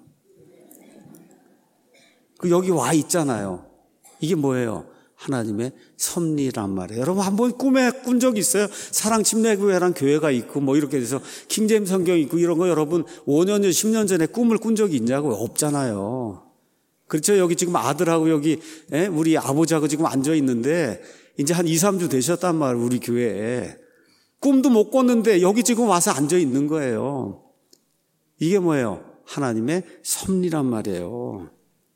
여기 와 있잖아요. 이게 뭐예요? 하나님의 섭리란 말이에요. 여러분 한번 꿈에 꾼 적 있어요? 사랑침례교회란 교회가 있고 뭐 이렇게 돼서 킹제임 성경이 있고 이런 거 여러분 5년 전 10년 전에 꿈을 꾼 적이 있냐고? 없잖아요. 그렇죠? 여기 지금 아들하고 여기 우리 아버지하고 지금 앉아 있는데 이제 한 2, 3주 되셨단 말이에요. 우리 교회에. 꿈도 못 꿨는데 여기 지금 와서 앉아 있는 거예요. 이게 뭐예요? 하나님의 섭리란 말이에요.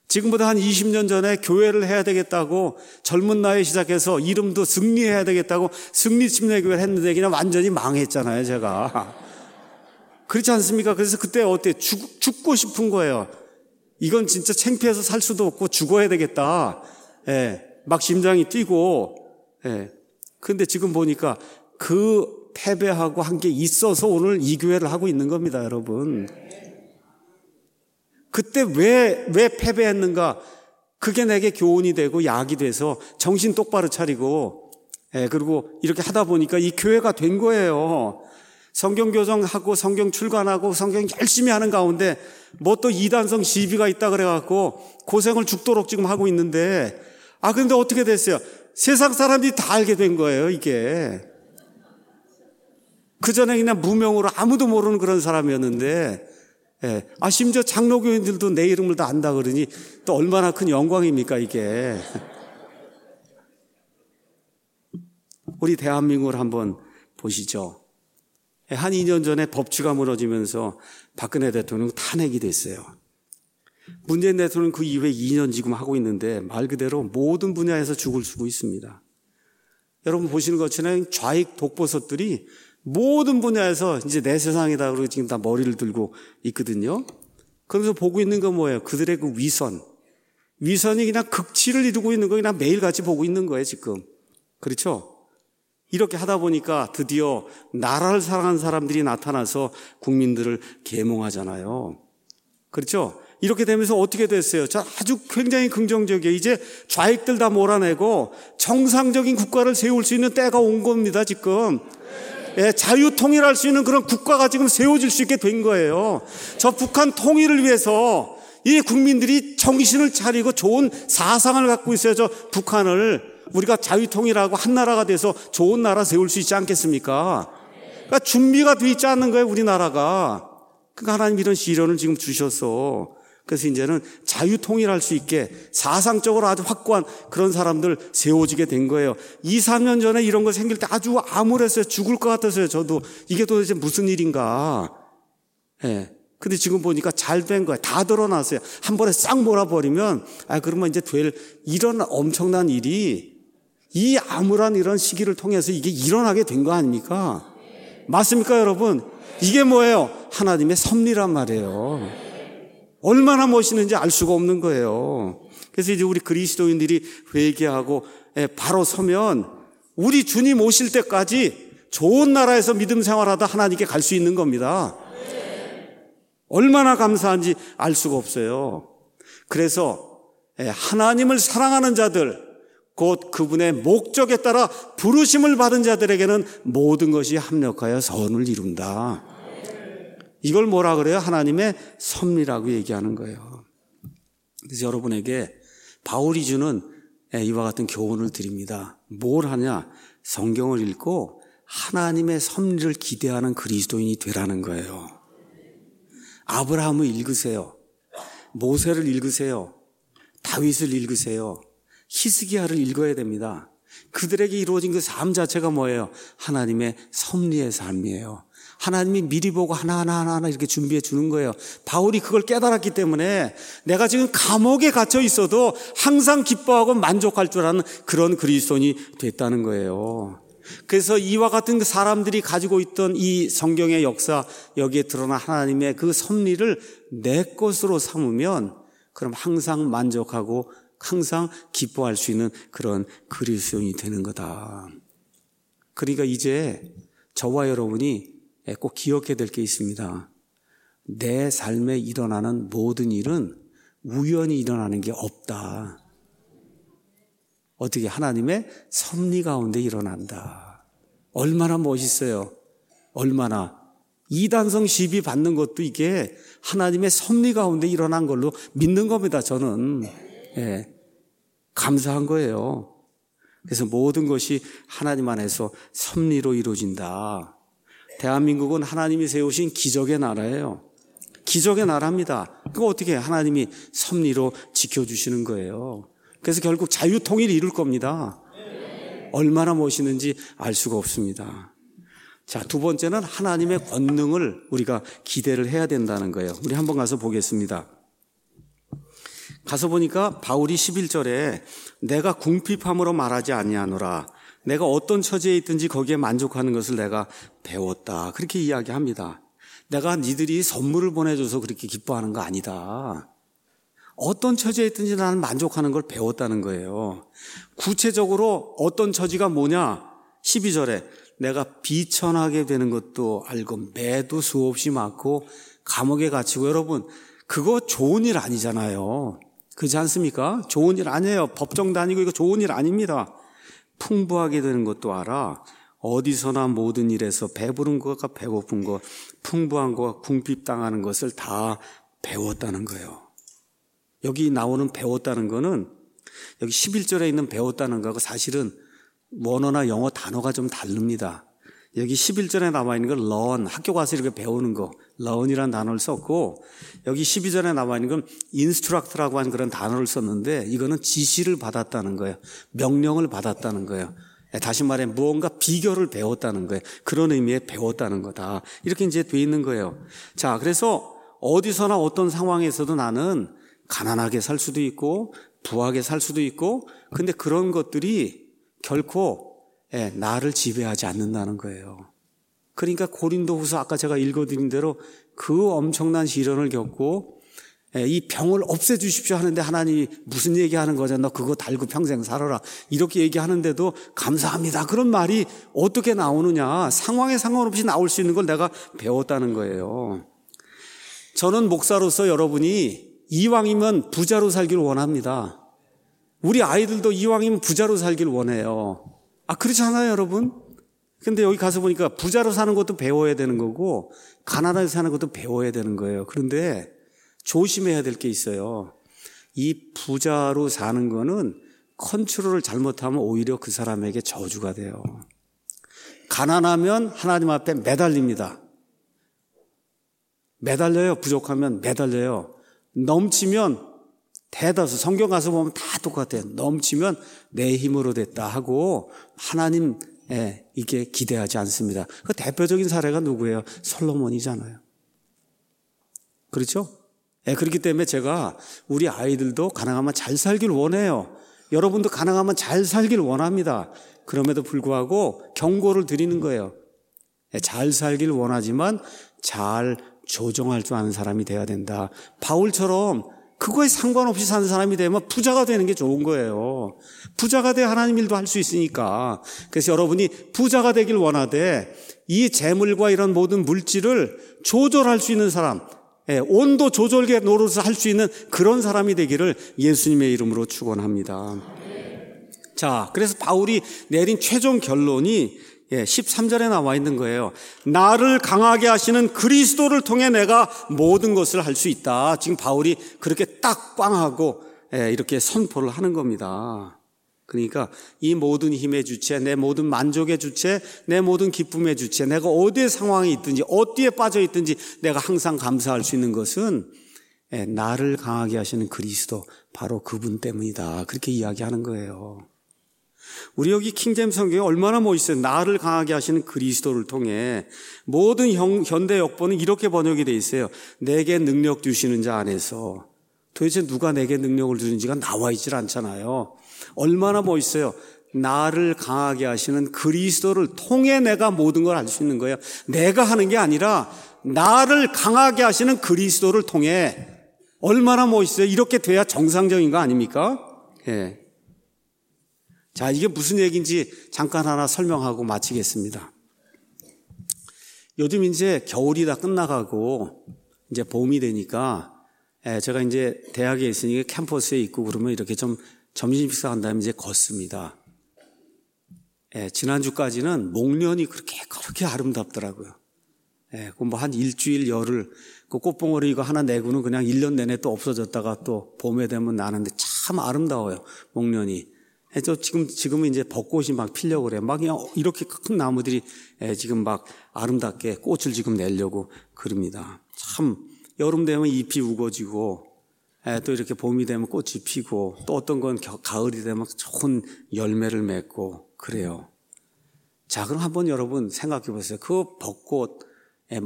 지금보다 한 20년 전에 교회를 해야 되겠다고 젊은 나이에 시작해서 이름도 승리해야 되겠다고 승리침례교회를 했는데 그냥 완전히 망했잖아요, 제가. 그렇지 않습니까? 그래서 그때 어때? 죽고 싶은 거예요. 이건 진짜 창피해서 살 수도 없고 죽어야 되겠다. 예, 막 심장이 뛰고. 예. 근데 지금 보니까 그 패배하고 한 게 있어서 오늘 이 교회를 하고 있는 겁니다, 여러분. 그때 왜 패배했는가? 그게 내게 교훈이 되고 약이 돼서 정신 똑바로 차리고, 예, 그리고 이렇게 하다 보니까 이 교회가 된 거예요. 성경 교정하고 성경 출간하고 성경 열심히 하는 가운데 뭐 또 이단성 시비가 있다 그래갖고 고생을 죽도록 지금 하고 있는데, 그런데 어떻게 됐어요? 세상 사람들이 다 알게 된 거예요, 이게. 그전에 그냥 무명으로 아무도 모르는 그런 사람이었는데, 예. 심지어 장로교인들도 내 이름을 다 안다 그러니 또 얼마나 큰 영광입니까, 이게. 우리 대한민국을 한번 보시죠. 한 2년 전에 법치가 무너지면서 박근혜 대통령 탄핵이 됐어요. 문재인 대통령 그 이후에 2년 지금 하고 있는데 말 그대로 모든 분야에서 죽을 쓰고 있습니다. 여러분 보시는 것처럼 좌익 독보섯들이 모든 분야에서 이제 내 세상이다 그러고 지금 다 머리를 들고 있거든요. 그러면서 보고 있는 건 뭐예요? 그들의 그 위선이 그냥 극치를 이루고 있는 거 그냥 매일같이 보고 있는 거예요, 지금. 그렇죠? 이렇게 하다 보니까 드디어 나라를 사랑하는 사람들이 나타나서 국민들을 계몽하잖아요. 그렇죠? 이렇게 되면서 어떻게 됐어요? 아주 굉장히 긍정적이에요. 이제 좌익들 다 몰아내고 정상적인 국가를 세울 수 있는 때가 온 겁니다, 지금. 예, 자유통일할 수 있는 그런 국가가 지금 세워질 수 있게 된 거예요. 저 북한 통일을 위해서 이 국민들이 정신을 차리고 좋은 사상을 갖고 있어요. 저 북한을 우리가 자유통일하고 한 나라가 돼서 좋은 나라 세울 수 있지 않겠습니까? 그러니까 준비가 돼 있지 않는 거예요, 우리나라가. 그러니까 하나님 이런 시련을 지금 주셔서 그래서 이제는 자유통일할 수 있게 사상적으로 아주 확고한 그런 사람들 세워지게 된 거예요. 2, 3년 전에 이런 거 생길 때 아주 암울했어요. 죽을 것 같았어요. 저도 이게 도대체 무슨 일인가. 예. 근데 지금 보니까 잘 된 거예요. 다 드러났어요. 한 번에 싹 몰아버리면 그러면 이제 될 이런 엄청난 일이 이 암울한 이런 시기를 통해서 이게 일어나게 된 거 아닙니까? 맞습니까, 여러분? 이게 뭐예요? 하나님의 섭리란 말이에요. 얼마나 멋있는지 알 수가 없는 거예요. 그래서 이제 우리 그리스도인들이 회개하고 바로 서면 우리 주님 오실 때까지 좋은 나라에서 믿음 생활하다 하나님께 갈 수 있는 겁니다. 얼마나 감사한지 알 수가 없어요. 그래서 하나님을 사랑하는 자들, 곧 그분의 목적에 따라 부르심을 받은 자들에게는 모든 것이 합력하여 선을 이룬다. 이걸 뭐라 그래요? 하나님의 섭리라고 얘기하는 거예요. 그래서 여러분에게 바울이 주는 이와 같은 교훈을 드립니다. 뭘 하냐? 성경을 읽고 하나님의 섭리를 기대하는 그리스도인이 되라는 거예요. 아브라함을 읽으세요. 모세를 읽으세요. 다윗을 읽으세요. 히스기야를 읽어야 됩니다. 그들에게 이루어진 그 삶 자체가 뭐예요? 하나님의 섭리의 삶이에요. 하나님이 미리 보고 하나하나 이렇게 준비해 주는 거예요. 바울이 그걸 깨달았기 때문에 내가 지금 감옥에 갇혀 있어도 항상 기뻐하고 만족할 줄 아는 그런 그리스도인이 됐다는 거예요. 그래서 이와 같은 사람들이 가지고 있던 이 성경의 역사, 여기에 드러난 하나님의 그 섭리를 내 것으로 삼으면 그럼 항상 만족하고 항상 기뻐할 수 있는 그런 그리스도인이 되는 거다. 그러니까 이제 저와 여러분이 꼭 기억해야 될 게 있습니다. 내 삶에 일어나는 모든 일은 우연히 일어나는 게 없다. 어떻게 하나님의 섭리 가운데 일어난다. 얼마나 멋있어요. 얼마나. 이단성 시비 받는 것도 이게 하나님의 섭리 가운데 일어난 걸로 믿는 겁니다. 저는. 예, 감사한 거예요. 그래서 모든 것이 하나님 안에서 섭리로 이루어진다. 대한민국은 하나님이 세우신 기적의 나라예요. 기적의 나라입니다. 그거 어떻게 하나님이 섭리로 지켜주시는 거예요. 그래서 결국 자유통일이 이룰 겁니다. 얼마나 멋있는지 알 수가 없습니다. 자, 두 번째는 하나님의 권능을 우리가 기대를 해야 된다는 거예요. 우리 한번 가서 보겠습니다. 가서 보니까 바울이 11절에 내가 궁핍함으로 말하지 아니하노라. 내가 어떤 처지에 있든지 거기에 만족하는 것을 내가 배웠다. 그렇게 이야기합니다. 내가 니들이 선물을 보내줘서 그렇게 기뻐하는 거 아니다. 어떤 처지에 있든지 나는 만족하는 걸 배웠다는 거예요. 구체적으로 어떤 처지가 뭐냐? 12절에 내가 비천하게 되는 것도 알고 매도 수없이 많고 감옥에 갇히고. 여러분, 그거 좋은 일 아니잖아요. 그렇지 않습니까? 좋은 일 아니에요. 법정 다니고 이거 좋은 일 아닙니다. 풍부하게 되는 것도 알아. 어디서나 모든 일에서 배부른 것과 배고픈 것, 풍부한 것과 궁핍당하는 것을 다 배웠다는 거예요. 여기 나오는 배웠다는 거는 여기 11절에 있는 배웠다는 거하고 사실은 원어나 영어 단어가 좀 다릅니다. 여기 11절에 나와 있는 건 learn, 학교 가서 이렇게 배우는 거, learn이라는 단어를 썼고, 여기 12절에 나와 있는 건 instruct라고 하는 그런 단어를 썼는데, 이거는 지시를 받았다는 거예요. 명령을 받았다는 거예요. 다시 말해 무언가 비결을 배웠다는 거예요. 그런 의미의 배웠다는 거다. 이렇게 이제 돼 있는 거예요. 자, 그래서 어디서나 어떤 상황에서도 나는 가난하게 살 수도 있고 부하게 살 수도 있고, 근데 그런 것들이 결코 나를 지배하지 않는다는 거예요. 그러니까 고린도후서 아까 제가 읽어드린 대로 그 엄청난 시련을 겪고 이 병을 없애주십시오 하는데 하나님이 무슨 얘기하는 거잖아. 너 그거 달고 평생 살아라. 이렇게 얘기하는데도 감사합니다. 그런 말이 어떻게 나오느냐. 상황에 상관없이 나올 수 있는 걸 내가 배웠다는 거예요. 저는 목사로서 여러분이 이왕이면 부자로 살기를 원합니다. 우리 아이들도 이왕이면 부자로 살기를 원해요. 그렇지 않아요, 여러분? 근데 여기 가서 보니까 부자로 사는 것도 배워야 되는 거고 가난하게 사는 것도 배워야 되는 거예요. 그런데 조심해야 될 게 있어요. 이 부자로 사는 거는 컨트롤을 잘못하면 오히려 그 사람에게 저주가 돼요. 가난하면 하나님 앞에 매달립니다. 매달려요. 부족하면 매달려요. 넘치면 대다수 성경 가서 보면 다 똑같아요. 넘치면 내 힘으로 됐다 하고 하나님 이게 기대하지 않습니다. 그 대표적인 사례가 누구예요? 솔로몬이잖아요. 그렇죠? 그렇기 때문에 제가 우리 아이들도 가능하면 잘 살길 원해요. 여러분도 가능하면 잘 살길 원합니다. 그럼에도 불구하고 경고를 드리는 거예요. 잘 살길 원하지만 잘 조정할 줄 아는 사람이 돼야 된다. 바울처럼 그거에 상관없이 사는 사람이 되면 부자가 되는 게 좋은 거예요. 부자가 돼야 하나님 일도 할 수 있으니까. 그래서 여러분이 부자가 되길 원하되 이 재물과 이런 모든 물질을 조절할 수 있는 사람, 온도 조절계 노릇을 할 수 있는 그런 사람이 되기를 예수님의 이름으로 축원합니다. 자, 그래서 바울이 내린 최종 결론이 13절에 나와 있는 거예요. 나를 강하게 하시는 그리스도를 통해 내가 모든 것을 할 수 있다. 지금 바울이 그렇게 딱 꽝하고 이렇게 선포를 하는 겁니다. 그러니까 이 모든 힘의 주체, 내 모든 만족의 주체, 내 모든 기쁨의 주체, 내가 어디에 상황이 있든지 어디에 빠져 있든지 내가 항상 감사할 수 있는 것은 나를 강하게 하시는 그리스도, 바로 그분 때문이다. 그렇게 이야기하는 거예요. 우리 여기 킹제임스 성경에 얼마나 멋있어요. 나를 강하게 하시는 그리스도를 통해. 모든 현대 역본은 이렇게 번역이 돼 있어요. 내게 능력 주시는 자 안에서. 도대체 누가 내게 능력을 주는지가 나와 있질 않잖아요. 얼마나 멋있어요. 나를 강하게 하시는 그리스도를 통해 내가 모든 걸 할 수 있는 거예요. 내가 하는 게 아니라 나를 강하게 하시는 그리스도를 통해. 얼마나 멋있어요. 이렇게 돼야 정상적인 거 아닙니까? 자, 이게 무슨 얘기인지 잠깐 하나 설명하고 마치겠습니다. 요즘 이제 겨울이 다 끝나가고 이제 봄이 되니까 제가 이제 대학에 있으니까 캠퍼스에 있고 그러면 이렇게 좀 점심 식사한 다음에 이제 걷습니다. 지난주까지는 목련이 그렇게 아름답더라고요. 뭐 한 일주일 열흘 그 꽃봉오리 이거 하나 내고는 그냥 1년 내내 또 없어졌다가 또 봄에 되면 나는데 참 아름다워요, 목련이. 지금은 이제 벚꽃이 막 피려고 그래. 막 이렇게 큰 나무들이 지금 막 아름답게 꽃을 지금 내려고 그럽니다. 참, 여름 되면 잎이 우거지고, 또 이렇게 봄이 되면 꽃이 피고, 또 어떤 건 가을이 되면 좋은 열매를 맺고, 그래요. 자, 그럼 한번 여러분 생각해 보세요. 그 벚꽃,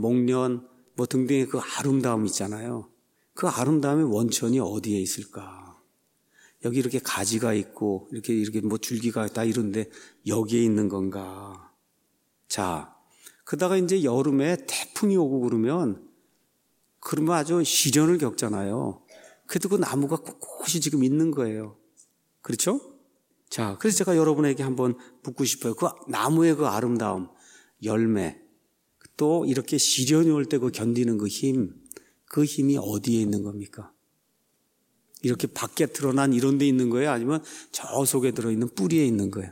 목련, 뭐 등등의 그 아름다움 있잖아요. 그 아름다움의 원천이 어디에 있을까? 여기 이렇게 가지가 있고 이렇게 뭐 줄기가 다 이런데 여기에 있는 건가? 자, 그러다가 이제 여름에 태풍이 오고 그러면 아주 시련을 겪잖아요. 그래도 그 나무가 꿋꿋이 지금 있는 거예요. 그렇죠? 자, 그래서 제가 여러분에게 한번 묻고 싶어요. 그 나무의 그 아름다움, 열매, 또 이렇게 시련이 올 때 그 견디는 그 힘이 어디에 있는 겁니까? 이렇게 밖에 드러난 이런 데 있는 거예요? 아니면 저 속에 들어있는 뿌리에 있는 거예요?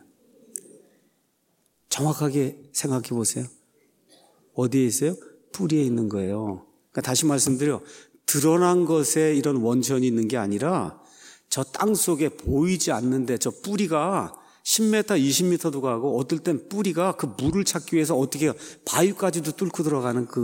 정확하게 생각해 보세요. 어디에 있어요? 뿌리에 있는 거예요. 그러니까 다시 말씀드려, 드러난 것에 이런 원천이 있는 게 아니라 저 땅 속에 보이지 않는데 저 뿌리가 10m, 20m도 가고 어떨 땐 뿌리가 그 물을 찾기 위해서 어떻게 해요? 바위까지도 뚫고 들어가는 그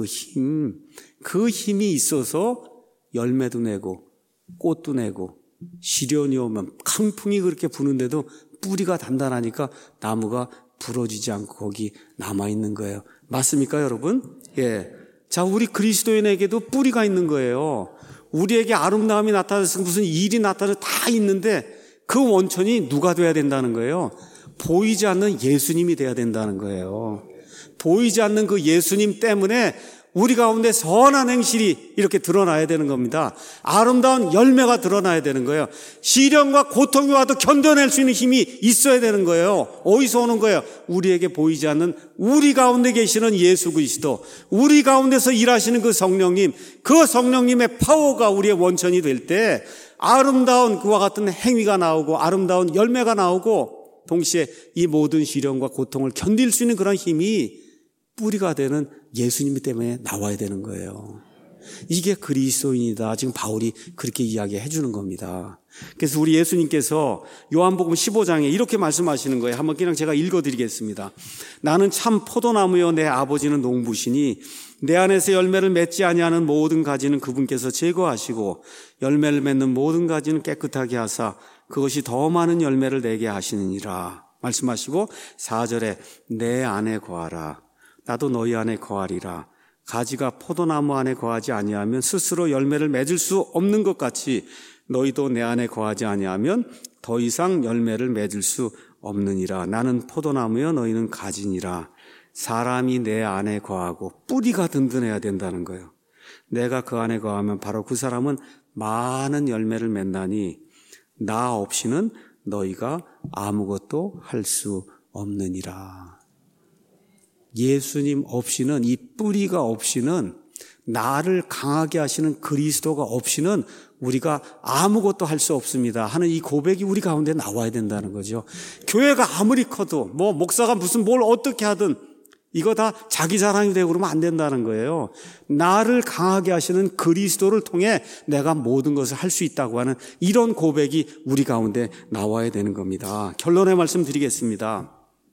힘이 있어서 열매도 내고 꽃도 내고 시련이 오면 강풍이 그렇게 부는데도 뿌리가 단단하니까 나무가 부러지지 않고 거기 남아있는 거예요. 맞습니까, 여러분? 예. 자, 우리 그리스도인에게도 뿌리가 있는 거예요. 우리에게 아름다움이 나타나서 무슨 일이 나타나서 다 있는데 그 원천이 누가 돼야 된다는 거예요? 보이지 않는 예수님이 돼야 된다는 거예요. 보이지 않는 그 예수님 때문에 우리 가운데 선한 행실이 이렇게 드러나야 되는 겁니다. 아름다운 열매가 드러나야 되는 거예요. 시련과 고통이 와도 견뎌낼 수 있는 힘이 있어야 되는 거예요. 어디서 오는 거예요? 우리에게 보이지 않는 우리 가운데 계시는 예수 그리스도, 우리 가운데서 일하시는 그 성령님, 그 성령님의 파워가 우리의 원천이 될 때 아름다운 그와 같은 행위가 나오고 아름다운 열매가 나오고 동시에 이 모든 시련과 고통을 견딜 수 있는 그런 힘이 뿌리가 되는 예수님 때문에 나와야 되는 거예요. 이게 그리스도인이다. 지금 바울이 그렇게 이야기해 주는 겁니다. 그래서 우리 예수님께서 요한복음 15장에 이렇게 말씀하시는 거예요. 한번 그냥 제가 읽어드리겠습니다. 나는 참 포도나무여 내 아버지는 농부시니 내 안에서 열매를 맺지 아니하는 모든 가지는 그분께서 제거하시고 열매를 맺는 모든 가지는 깨끗하게 하사 그것이 더 많은 열매를 내게 하시느니라 말씀하시고 4절에 내 안에 거하라. 나도 너희 안에 거하리라. 가지가 포도나무 안에 거하지 아니하면 스스로 열매를 맺을 수 없는 것 같이 너희도 내 안에 거하지 아니하면 더 이상 열매를 맺을 수 없느니라. 나는 포도나무여 너희는 가지니라. 사람이 내 안에 거하고 뿌리가 든든해야 된다는 거예요. 내가 그 안에 거하면 바로 그 사람은 많은 열매를 맺나니 나 없이는 너희가 아무것도 할 수 없느니라. 예수님 없이는, 이 뿌리가 없이는, 나를 강하게 하시는 그리스도가 없이는 우리가 아무것도 할 수 없습니다 하는 이 고백이 우리 가운데 나와야 된다는 거죠. 교회가 아무리 커도 뭐 목사가 무슨 뭘 어떻게 하든 이거 다 자기 자랑이 되고 그러면 안 된다는 거예요. 나를 강하게 하시는 그리스도를 통해 내가 모든 것을 할 수 있다고 하는 이런 고백이 우리 가운데 나와야 되는 겁니다. 결론의 말씀 드리겠습니다.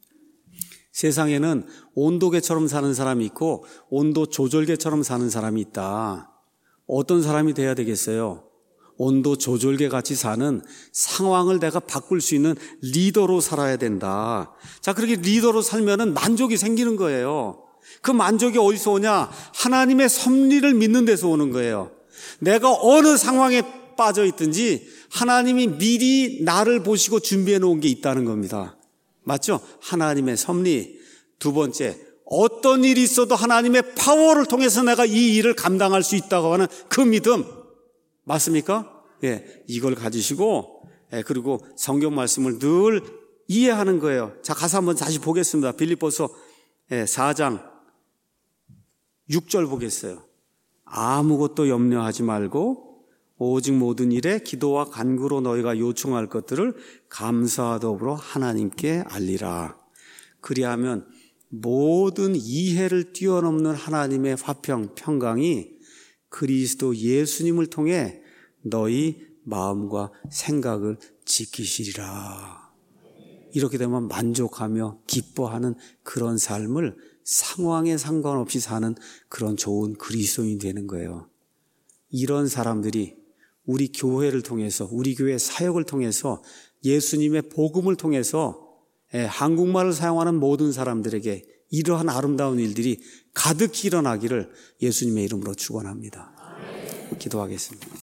세상에는 온도계처럼 사는 사람이 있고 온도 조절계처럼 사는 사람이 있다. 어떤 사람이 돼야 되겠어요? 온도 조절계 같이 사는, 상황을 내가 바꿀 수 있는 리더로 살아야 된다. 자, 그렇게 리더로 살면은 만족이 생기는 거예요. 그 만족이 어디서 오냐? 하나님의 섭리를 믿는 데서 오는 거예요. 내가 어느 상황에 빠져 있든지 하나님이 미리 나를 보시고 준비해 놓은 게 있다는 겁니다. 맞죠? 하나님의 섭리. 두 번째, 어떤 일이 있어도 하나님의 파워를 통해서 내가 이 일을 감당할 수 있다고 하는 그 믿음. 맞습니까? 예, 이걸 가지시고, 그리고 성경 말씀을 늘 이해하는 거예요. 자, 가서 한번 다시 보겠습니다. 빌립보서 4장 6절 보겠어요. 아무것도 염려하지 말고 오직 모든 일에 기도와 간구로 너희가 요청할 것들을 감사와 더불어 하나님께 알리라. 그리하면 모든 이해를 뛰어넘는 하나님의 화평, 평강이 그리스도 예수님을 통해 너희 마음과 생각을 지키시리라. 이렇게 되면 만족하며 기뻐하는 그런 삶을 상황에 상관없이 사는 그런 좋은 그리스도인이 되는 거예요. 이런 사람들이 우리 교회를 통해서, 우리 교회 사역을 통해서, 예수님의 복음을 통해서 한국말을 사용하는 모든 사람들에게 이러한 아름다운 일들이 가득히 일어나기를 예수님의 이름으로 축원합니다. 기도하겠습니다.